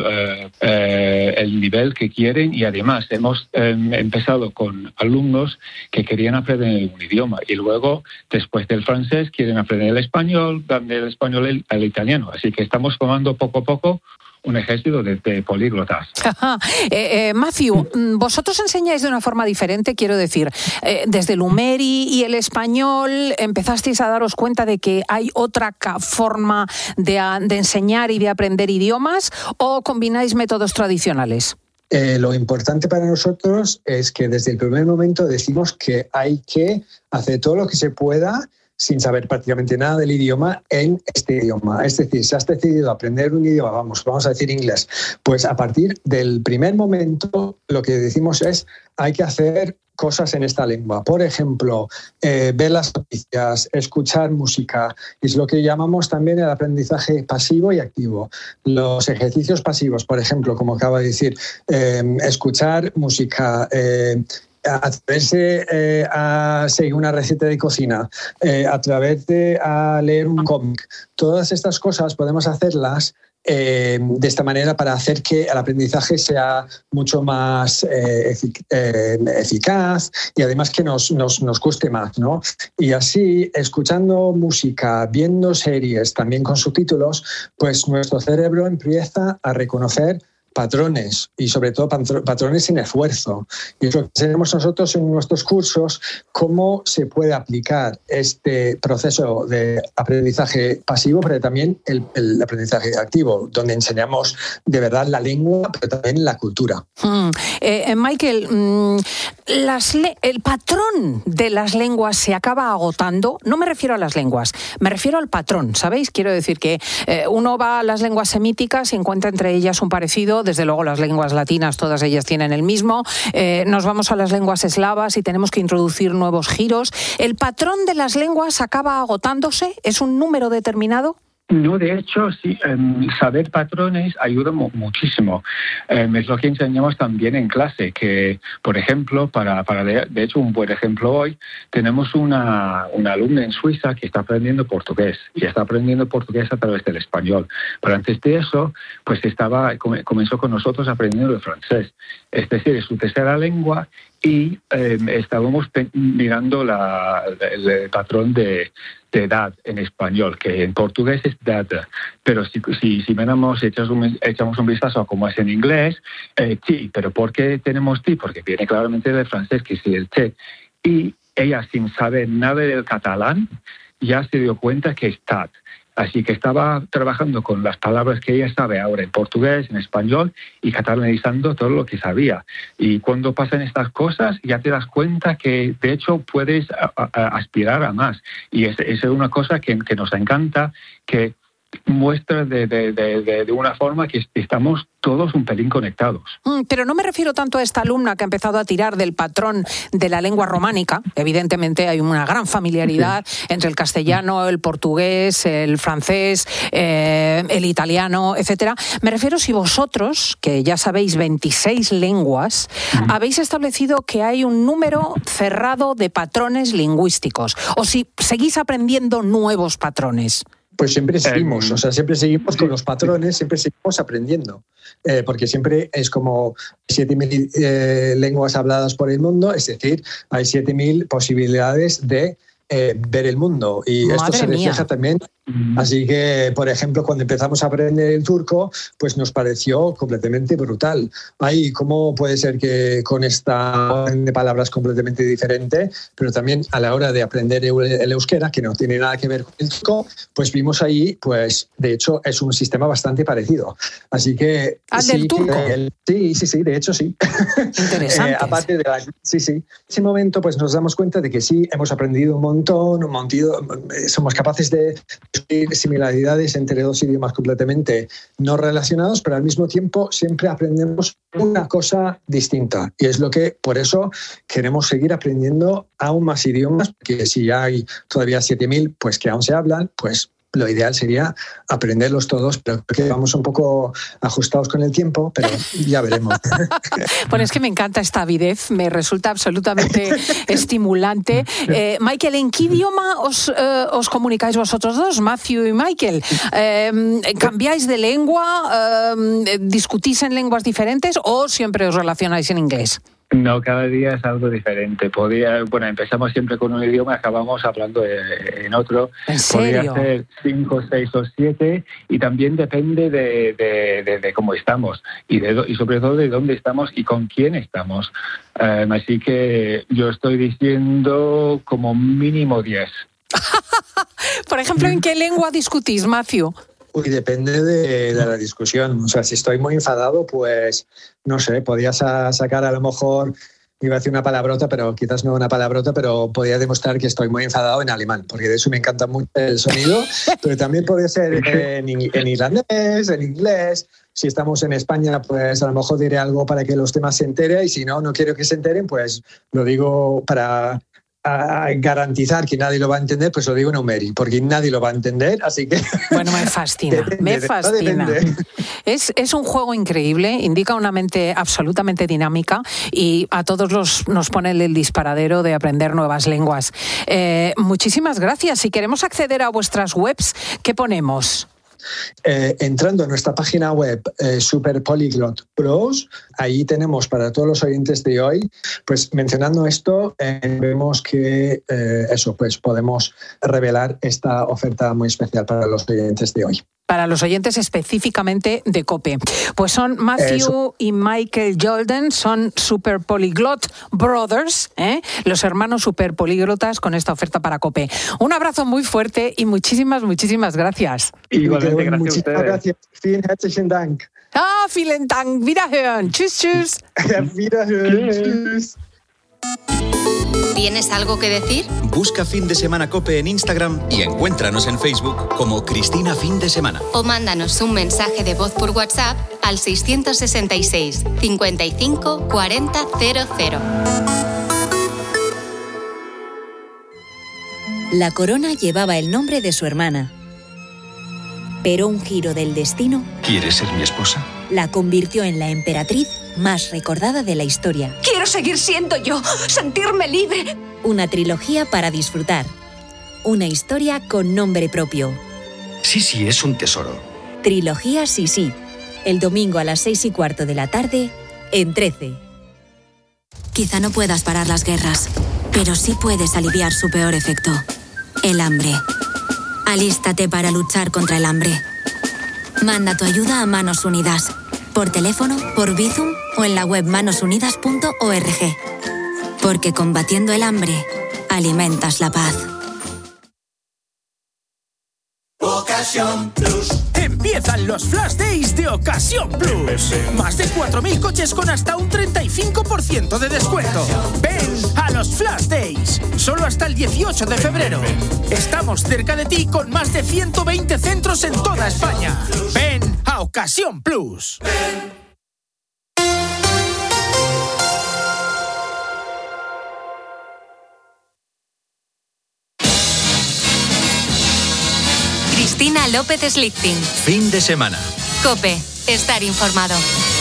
el nivel que quieren y además hemos empezado con alumnos que querían aprender un idioma y luego, después del francés, quieren aprender el español, del español al italiano. Así que estamos formando poco a poco un ejército de políglotas. Matthew, vosotros enseñáis de una forma diferente, quiero decir, desde el Umeri y el español empezasteis a daros cuenta de que hay otra forma de enseñar y de aprender idiomas, ¿o combináis métodos tradicionales? Lo importante para nosotros es que desde el primer momento decimos que hay que hacer todo lo que se pueda sin saber prácticamente nada del idioma en este idioma. Es decir, si has decidido aprender un idioma, vamos a decir inglés, pues a partir del primer momento lo que decimos es hay que hacer cosas en esta lengua. Por ejemplo, ver las noticias, escuchar música. Es lo que llamamos también el aprendizaje pasivo y activo. Los ejercicios pasivos, por ejemplo, como acaba de decir, escuchar música, atreverse a seguir una receta de cocina, atreverse a leer un cómic. Todas estas cosas podemos hacerlas de esta manera para hacer que el aprendizaje sea mucho más eficaz y además que nos guste más, ¿no? Y así, escuchando música, viendo series, también con subtítulos, pues nuestro cerebro empieza a reconocer patrones y sobre todo patrones sin esfuerzo. Y es lo que tenemos nosotros en nuestros cursos, cómo se puede aplicar este proceso de aprendizaje pasivo, pero también el aprendizaje activo, donde enseñamos de verdad la lengua, pero también la cultura. Michael, el patrón de las lenguas se acaba agotando. No me refiero a las lenguas, me refiero al patrón, ¿sabéis? Quiero decir que uno va a las lenguas semíticas y encuentra entre ellas un parecido. Desde luego las lenguas latinas, todas ellas tienen el mismo. Nos vamos a las lenguas eslavas y tenemos que introducir nuevos giros. ¿El patrón de las lenguas acaba agotándose? ¿Es un número determinado? No, de hecho, sí, saber patrones ayuda muchísimo. Es lo que enseñamos también en clase, que, por ejemplo, de hecho, un buen ejemplo hoy, tenemos una alumna en Suiza que está aprendiendo portugués, y está aprendiendo portugués a través del español. Pero antes de eso, pues comenzó con nosotros aprendiendo el francés. Es decir, es su tercera lengua, y estábamos mirando el patrón de edad en español, que en portugués es data, pero si echamos un vistazo a cómo es en inglés, ti, pero ¿por qué tenemos ti? Porque viene claramente del francés, que es el té, y ella, sin saber nada del catalán, ya se dio cuenta que es tat. Así que estaba trabajando con las palabras que ella sabe ahora en portugués, en español, y catalanizando todo lo que sabía. Y cuando pasan estas cosas, ya te das cuenta que, de hecho, puedes aspirar a más. Y es una cosa que nos encanta, que muestra de una forma que estamos todos un pelín conectados. Pero no me refiero tanto a esta alumna que ha empezado a tirar del patrón de la lengua románica. Evidentemente hay una gran familiaridad entre el castellano, el portugués, el francés, el italiano, etcétera. Me refiero si vosotros, que ya sabéis 26 lenguas, habéis establecido que hay un número cerrado de patrones lingüísticos, o si seguís aprendiendo nuevos patrones. Pues siempre seguimos, siempre seguimos con los patrones, siempre seguimos aprendiendo, porque siempre es como 7.000 lenguas habladas por el mundo, es decir, hay 7.000 posibilidades de ver el mundo, y esto se refleja también. Así que, por ejemplo, cuando empezamos a aprender el turco, pues nos pareció completamente brutal. Ay, ¿cómo puede ser que con esta orden de palabras completamente diferente, pero también a la hora de aprender el euskera, que no tiene nada que ver con el turco, pues vimos ahí, pues de hecho es un sistema bastante parecido. Así que ¿al del turco? Sí, de hecho sí. Interesante. Aparte de en ese momento pues nos damos cuenta de que sí, hemos aprendido un montón, somos capaces de similaridades entre dos idiomas completamente no relacionados, pero al mismo tiempo siempre aprendemos una cosa distinta, y es lo que por eso queremos seguir aprendiendo aún más idiomas, porque si ya hay todavía 7.000 pues que aún se hablan, pues lo ideal sería aprenderlos todos, pero creo que vamos un poco ajustados con el tiempo, pero ya veremos. Bueno, es que me encanta esta avidez, me resulta absolutamente estimulante. Michael, ¿en qué idioma os comunicáis vosotros dos, Matthew y Michael? ¿Cambiáis de lengua? ¿Discutís en lenguas diferentes o siempre os relacionáis en inglés? No, cada día es algo diferente. Empezamos siempre con un idioma, acabamos hablando en otro. ¿En serio? Podría ser 5, 6 o 7 y también depende de cómo estamos y sobre todo de dónde estamos y con quién estamos. Así que yo estoy diciendo como mínimo 10. Por ejemplo, ¿en qué lengua discutís, Matthew? Uy, depende de la discusión. O sea, si estoy muy enfadado, pues, no sé, podías sacar a lo mejor, iba a decir una palabrota, pero quizás no una palabrota, pero podía demostrar que estoy muy enfadado en alemán, porque de eso me encanta mucho el sonido, pero también podría ser en irlandés, en inglés. Si estamos en España, pues a lo mejor diré algo para que los demás se enteren, y si no quiero que se enteren, pues lo digo para garantizar que nadie lo va a entender, pues lo digo en Umeri, porque nadie lo va a entender, así que... Bueno, me fascina, me fascina. Es un juego increíble, indica una mente absolutamente dinámica y a todos nos pone el disparadero de aprender nuevas lenguas. Muchísimas gracias. Si queremos acceder a vuestras webs, ¿qué ponemos? Entrando en nuestra página web Super Polyglot Pros, ahí tenemos para todos los oyentes de hoy, pues mencionando esto, vemos que pues podemos revelar esta oferta muy especial para los oyentes de hoy. Para los oyentes específicamente de COPE. Pues son Matthew y Michael Jordan, son Super Polyglot Brothers, los hermanos super políglotas con esta oferta para COPE. Un abrazo muy fuerte y muchísimas gracias. Igualmente, gracias muchísimas a ustedes. Gracias. Vielen herzlichen Dank. Vielen Dank. Wiederhören. Tschüss. Wiederhören. Tschüss. ¿Tienes algo que decir? Busca Fin de Semana COPE en Instagram y encuéntranos en Facebook como Cristina Fin de Semana. O mándanos un mensaje de voz por WhatsApp al 666 55 40 00. La corona llevaba el nombre de su hermana, pero un giro del destino ¿Quieres ser mi esposa? la convirtió en la emperatriz más recordada de la historia. Quiero seguir siendo yo, sentirme libre. Una trilogía para disfrutar. Una historia con nombre propio. Sí, es un tesoro. Trilogía Sí. El domingo a las 6:15 de la tarde en 13. Quizá no puedas parar las guerras, pero sí puedes aliviar su peor efecto, el hambre. Alístate para luchar contra el hambre. Manda tu ayuda a Manos Unidas, por teléfono, por Bizum o en la web manosunidas.org. Porque combatiendo el hambre, alimentas la paz. Ocasión Plus. Empiezan los Flash Days de Ocasión Plus. Más de 4.000 coches con hasta un 35% de descuento. Ven a los Flash Days. Solo hasta el 18 de febrero. Estamos cerca de ti con más de 120 centros en toda España. Ven a Ocasión Plus. Cristina López Slichting. Fin de Semana. COPE. Estar informado.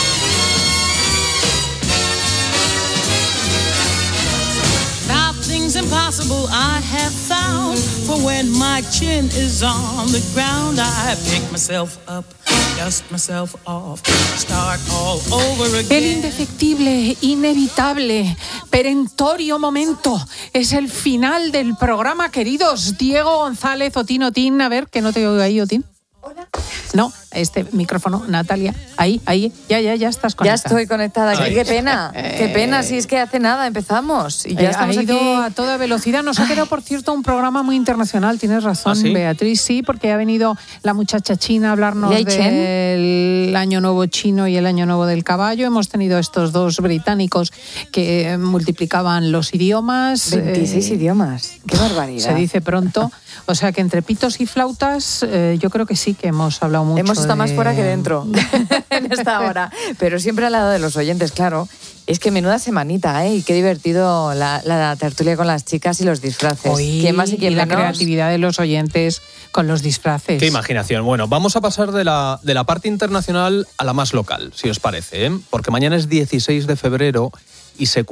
Nothing's impossible I have found. For when my chin is on the ground, I pick myself up, dust myself off, start all over again. El indefectible, inevitable, perentorio momento. Es el final del programa, queridos. Diego González, Otín. A ver, que no te oigo ahí, Otín. Hola. No, este micrófono, Natalia. Ahí, ya estás conectada. Ya estoy conectada aquí. Qué pena, si es que hace nada empezamos y ya estamos ha ido aquí a toda velocidad. Nos ha quedado, por cierto, un programa muy internacional. Tienes razón, ¿sí? Beatriz, sí, porque ha venido la muchacha china a hablarnos del Año Nuevo chino y el Año Nuevo del caballo. Hemos tenido estos dos británicos que multiplicaban los idiomas. 26 idiomas. Qué barbaridad. Se dice pronto. O sea que entre pitos y flautas, yo creo que sí que hemos hablado mucho. Hemos estado más fuera que dentro en esta hora. Pero siempre al lado de los oyentes, claro. Es que menuda semanita, ¿eh? Y qué divertido la tertulia con las chicas y los disfraces. ¿Quién más y quién la menos? Creatividad de los oyentes con los disfraces. Qué imaginación. Bueno, vamos a pasar de la parte internacional a la más local, si os parece, ¿eh? Porque mañana es 16 de febrero y se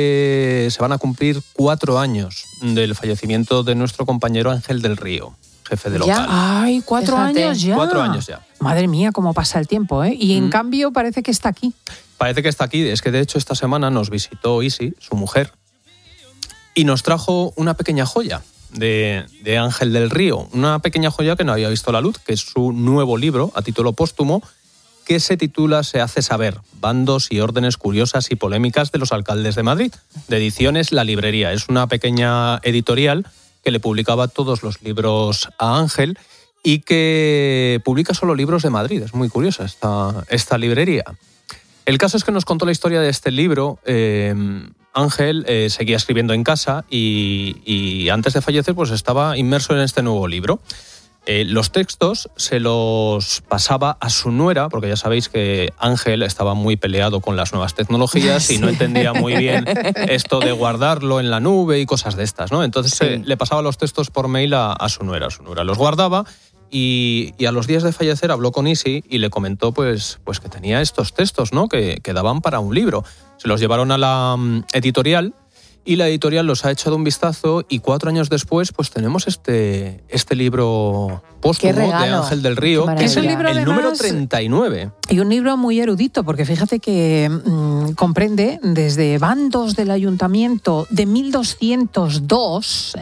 van a cumplir 4 años del fallecimiento de nuestro compañero Ángel del Río. jefe de local. Ay, 4 años ya. 4 años ya. Madre mía, cómo pasa el tiempo, ¿eh? Y en cambio parece que está aquí. Parece que está aquí. Es que de hecho esta semana nos visitó Isi, su mujer, y nos trajo una pequeña joya de Ángel del Río. Una pequeña joya que no había visto la luz, que es su nuevo libro a título póstumo, que se titula Se hace saber, bandos y órdenes curiosas y polémicas de los alcaldes de Madrid, de Ediciones La Librería. Es una pequeña editorial que le publicaba todos los libros a Ángel y que publica solo libros de Madrid. Es muy curiosa esta librería. El caso es que nos contó la historia de este libro. Ángel seguía escribiendo en casa y antes de fallecer pues estaba inmerso en este nuevo libro. Los textos se los pasaba a su nuera, porque ya sabéis que Ángel estaba muy peleado con las nuevas tecnologías y no entendía muy bien esto de guardarlo en la nube y cosas de estas, ¿no? Entonces le pasaba los textos por mail a su nuera. Su nuera los guardaba y a los días de fallecer habló con Isi y le comentó pues que tenía estos textos, ¿no? que daban para un libro. Se los llevaron a la editorial. Y la editorial los ha echado un vistazo y 4 años después pues tenemos este libro póstumo de Ángel del Río, que es el número 39. Y un libro muy erudito, porque fíjate que comprende desde bandos del ayuntamiento de 1202,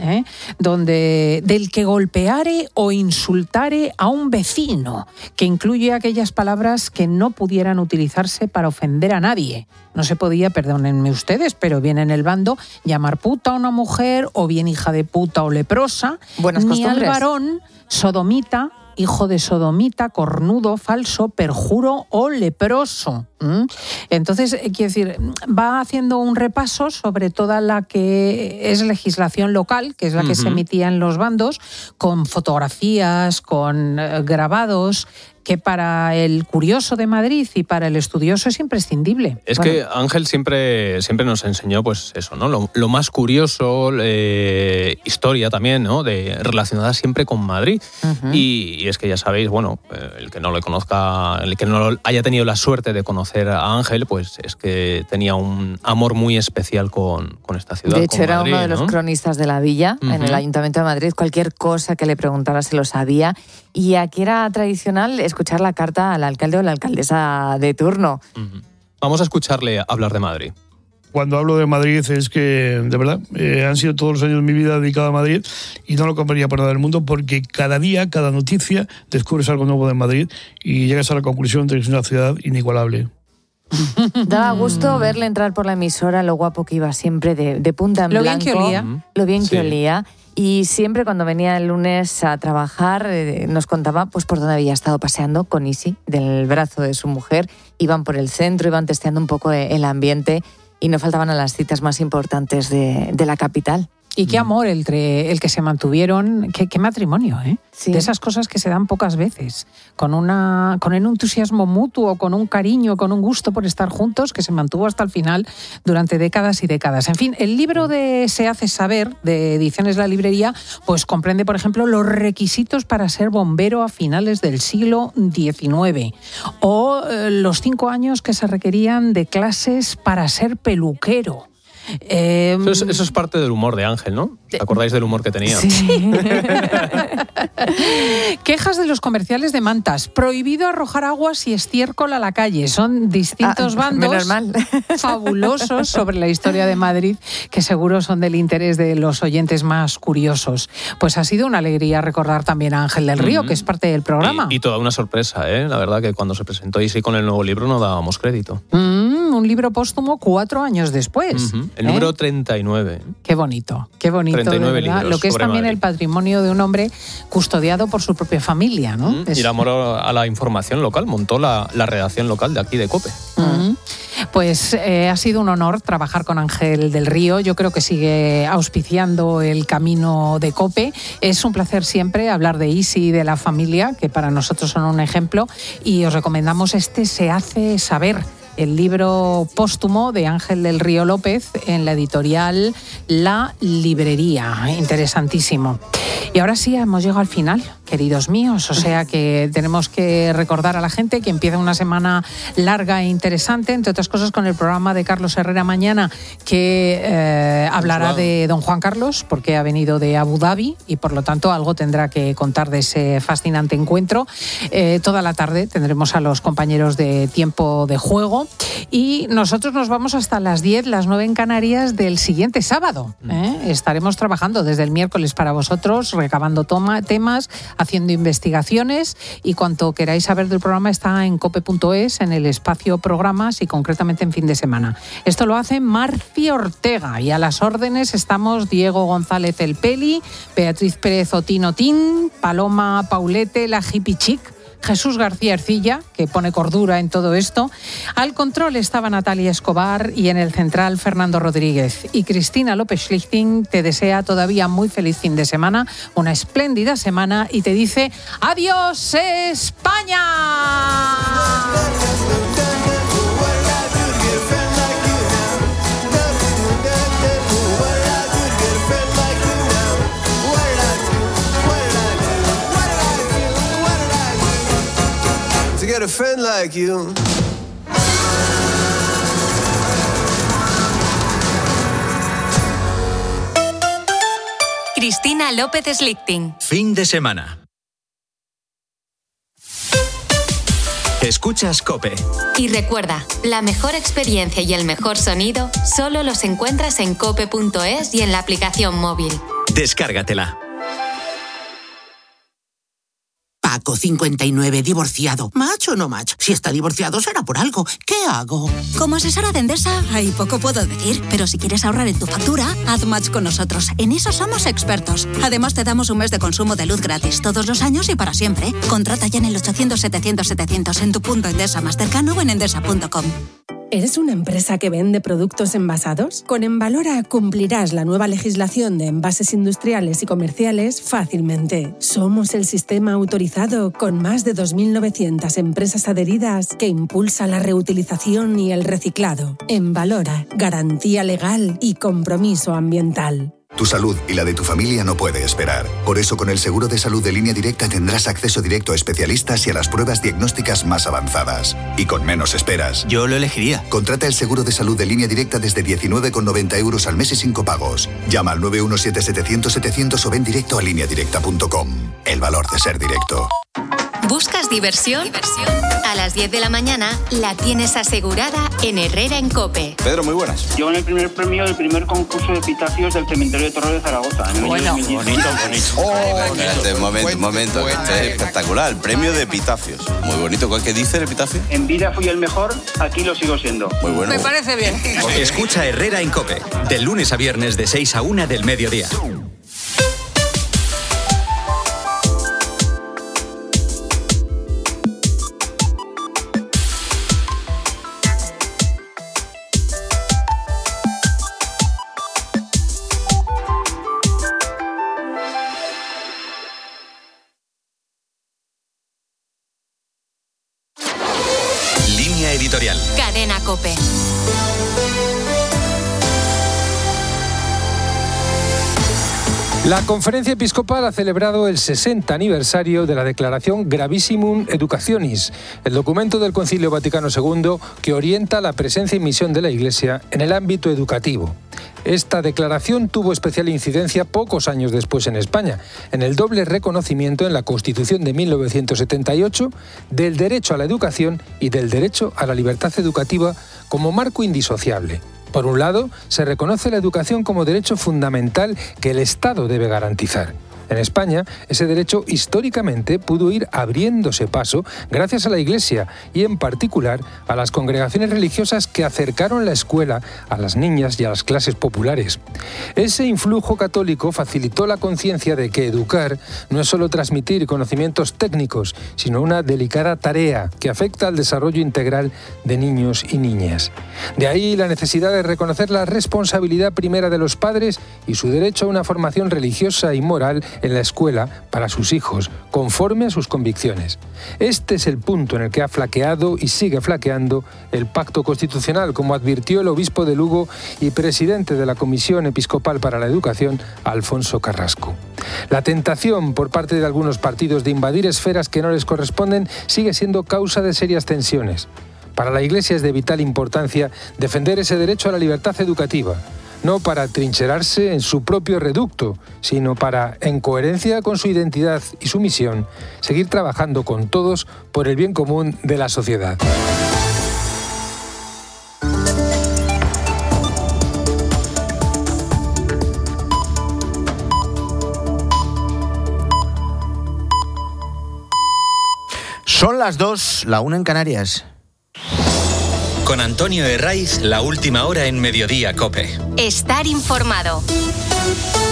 del que golpeare o insultare a un vecino, que incluye aquellas palabras que no pudieran utilizarse para ofender a nadie. No se podía, perdónenme ustedes, pero bien en el bando, llamar puta a una mujer, o bien hija de puta o leprosa, buenas ni costumbres. al varón sodomita, hijo de sodomita, cornudo, falso, perjuro o leproso. Entonces, quiero decir, va haciendo un repaso sobre toda la que es legislación local, que es la que se emitía en los bandos, con fotografías, con grabados, que para el curioso de Madrid y para el estudioso es imprescindible. Es que Ángel siempre nos enseñó pues eso, ¿no? Lo más curioso, historia también, ¿no? Relacionada siempre con Madrid. Y es que ya sabéis, bueno, el que no le conozca, el que no haya tenido la suerte de conocer a Ángel, pues es que tenía un amor muy especial con esta ciudad. De hecho, era Madrid, uno de los cronistas de la villa en el Ayuntamiento de Madrid. Cualquier cosa que le preguntara se lo sabía. Y aquí era tradicional escuchar la carta al alcalde o la alcaldesa de turno. Vamos a escucharle hablar de Madrid. Cuando hablo de Madrid es que, de verdad, han sido todos los años de mi vida dedicado a Madrid y no lo cambiaría por nada del mundo, porque cada día, cada noticia, descubres algo nuevo de Madrid y llegas a la conclusión de que es una ciudad inigualable. Daba gusto verle entrar por la emisora, lo guapo que iba siempre de punta en blanco. Lo bien que olía. Lo bien que olía. Y siempre cuando venía el lunes a trabajar nos contaba pues por dónde había estado paseando con Isi, del brazo de su mujer. Iban por el centro, iban testeando un poco el ambiente y no faltaban a las citas más importantes de la capital. Y qué amor el que se mantuvieron, qué matrimonio, ¿eh? Sí. De esas cosas que se dan pocas veces, con un entusiasmo mutuo, con un cariño, con un gusto por estar juntos, que se mantuvo hasta el final durante décadas y décadas. En fin, el libro de Se hace saber, de Ediciones La Librería, pues comprende, por ejemplo, los requisitos para ser bombero a finales del siglo XIX, o los 5 años que se requerían de clases para ser peluquero. Eso es parte del humor de Ángel, ¿no? ¿Te acordáis del humor que tenía? Sí. Quejas de los comerciales de mantas. Prohibido arrojar aguas y estiércol a la calle. Son distintos bandos fabulosos sobre la historia de Madrid, que seguro son del interés de los oyentes más curiosos. Pues ha sido una alegría recordar también a Ángel del Río, que es parte del programa. Y toda una sorpresa, ¿eh? La verdad que cuando se presentó Isi con el nuevo libro no dábamos crédito. Un libro póstumo 4 años después. El número 39. Qué bonito, qué bonito. 39 libros. Lo que es también Madrid. El patrimonio de un hombre custodiado por su propia familia, ¿no? Y el amor a la información local. Montó la redacción local de aquí, de COPE. Pues ha sido un honor trabajar con Ángel del Río. Yo creo que sigue auspiciando el camino de COPE. Es un placer siempre hablar de Isi y de la familia, que para nosotros son un ejemplo. Y os recomendamos Se hace saber, el libro póstumo de Ángel del Río López en la editorial La Librería. Interesantísimo. Y ahora sí, hemos llegado al final, queridos míos, o sea que tenemos que recordar a la gente que empieza una semana larga e interesante, entre otras cosas con el programa de Carlos Herrera mañana, que hablará de don Juan Carlos, porque ha venido de Abu Dhabi y por lo tanto algo tendrá que contar de ese fascinante encuentro. Toda la tarde tendremos a los compañeros de Tiempo de Juego y nosotros nos vamos hasta las 10, las 9 en Canarias del siguiente sábado. Estaremos trabajando desde el miércoles para vosotros, recabando temas, haciendo investigaciones, y cuanto queráis saber del programa está en cope.es, en el espacio programas y concretamente en fin de semana. Esto lo hace Marci Ortega y a las órdenes estamos Diego González el Peli, Beatriz Pérez Otinotín, Paloma Paulete, la hippie chic, Jesús García Ercilla, que pone cordura en todo esto. Al control estaba Natalia Escobar y en el central Fernando Rodríguez. Y Cristina López Schlichting te desea todavía muy feliz fin de semana, una espléndida semana y te dice ¡adiós, España! Get a friend like you. Cristina López Schlichting. Fin de semana. Escuchas COPE. Y recuerda, la mejor experiencia y el mejor sonido solo los encuentras en cope.es y en la aplicación móvil. Descárgatela. Paco, 59, divorciado. ¿Match o no match? Si está divorciado será por algo. ¿Qué hago? Como asesora de Endesa, ahí poco puedo decir. Pero si quieres ahorrar en tu factura, haz match con nosotros. En eso somos expertos. Además, te damos un mes de consumo de luz gratis todos los años y para siempre. Contrata ya en el 800-700-700 en tu punto Endesa más cercano o en endesa.com. ¿Eres una empresa que vende productos envasados? Con Envalora cumplirás la nueva legislación de envases industriales y comerciales fácilmente. Somos el sistema autorizado con más de 2.900 empresas adheridas que impulsa la reutilización y el reciclado. Envalora, garantía legal y compromiso ambiental. Tu salud y la de tu familia no puede esperar. Por eso, con el seguro de salud de Línea Directa tendrás acceso directo a especialistas y a las pruebas diagnósticas más avanzadas. Y con menos esperas. Yo lo elegiría. Contrata el seguro de salud de Línea Directa desde 19,90 € al mes y 5 pagos. Llama al 917-700-700 o ven directo a lineadirecta.com. El valor de ser directo. ¿Buscas diversión? A las 10 de la mañana la tienes asegurada en Herrera en COPE. Pedro, muy buenas. Yo en el primer premio del primer concurso de epitafios del cementerio de Torre de Zaragoza. Bueno, bonito. Momento. Esto es espectacular. El premio de epitafios. Muy bonito. ¿Qué dice el epitafio? En vida fui el mejor, aquí lo sigo siendo. Muy bueno. Me parece bien. Escucha Herrera en COPE. De lunes a viernes de 6 a 1 del mediodía. Editorial. Cadena COPE. La Conferencia Episcopal ha celebrado el 60 aniversario de la Declaración Gravissimum Educationis, el documento del Concilio Vaticano II que orienta la presencia y misión de la Iglesia en el ámbito educativo. Esta declaración tuvo especial incidencia pocos años después en España, en el doble reconocimiento en la Constitución de 1978 del derecho a la educación y del derecho a la libertad educativa como marco indisociable. Por un lado, se reconoce la educación como derecho fundamental que el Estado debe garantizar. En España, ese derecho históricamente pudo ir abriéndose paso gracias a la Iglesia y, en particular, a las congregaciones religiosas que acercaron la escuela a las niñas y a las clases populares. Ese influjo católico facilitó la conciencia de que educar no es solo transmitir conocimientos técnicos, sino una delicada tarea que afecta al desarrollo integral de niños y niñas. De ahí la necesidad de reconocer la responsabilidad primera de los padres y su derecho a una formación religiosa y moral en la escuela para sus hijos, conforme a sus convicciones. Este es el punto en el que ha flaqueado y sigue flaqueando el pacto constitucional, como advirtió el obispo de Lugo y presidente de la Comisión Episcopal para la Educación, Alfonso Carrasco. La tentación por parte de algunos partidos de invadir esferas que no les corresponden sigue siendo causa de serias tensiones. Para la Iglesia es de vital importancia defender ese derecho a la libertad educativa, no para trincherarse en su propio reducto, sino para, en coherencia con su identidad y su misión, seguir trabajando con todos por el bien común de la sociedad. Son las 2, la 1 en Canarias. Con Antonio Herraiz, la última hora en Mediodía COPE. Estar informado.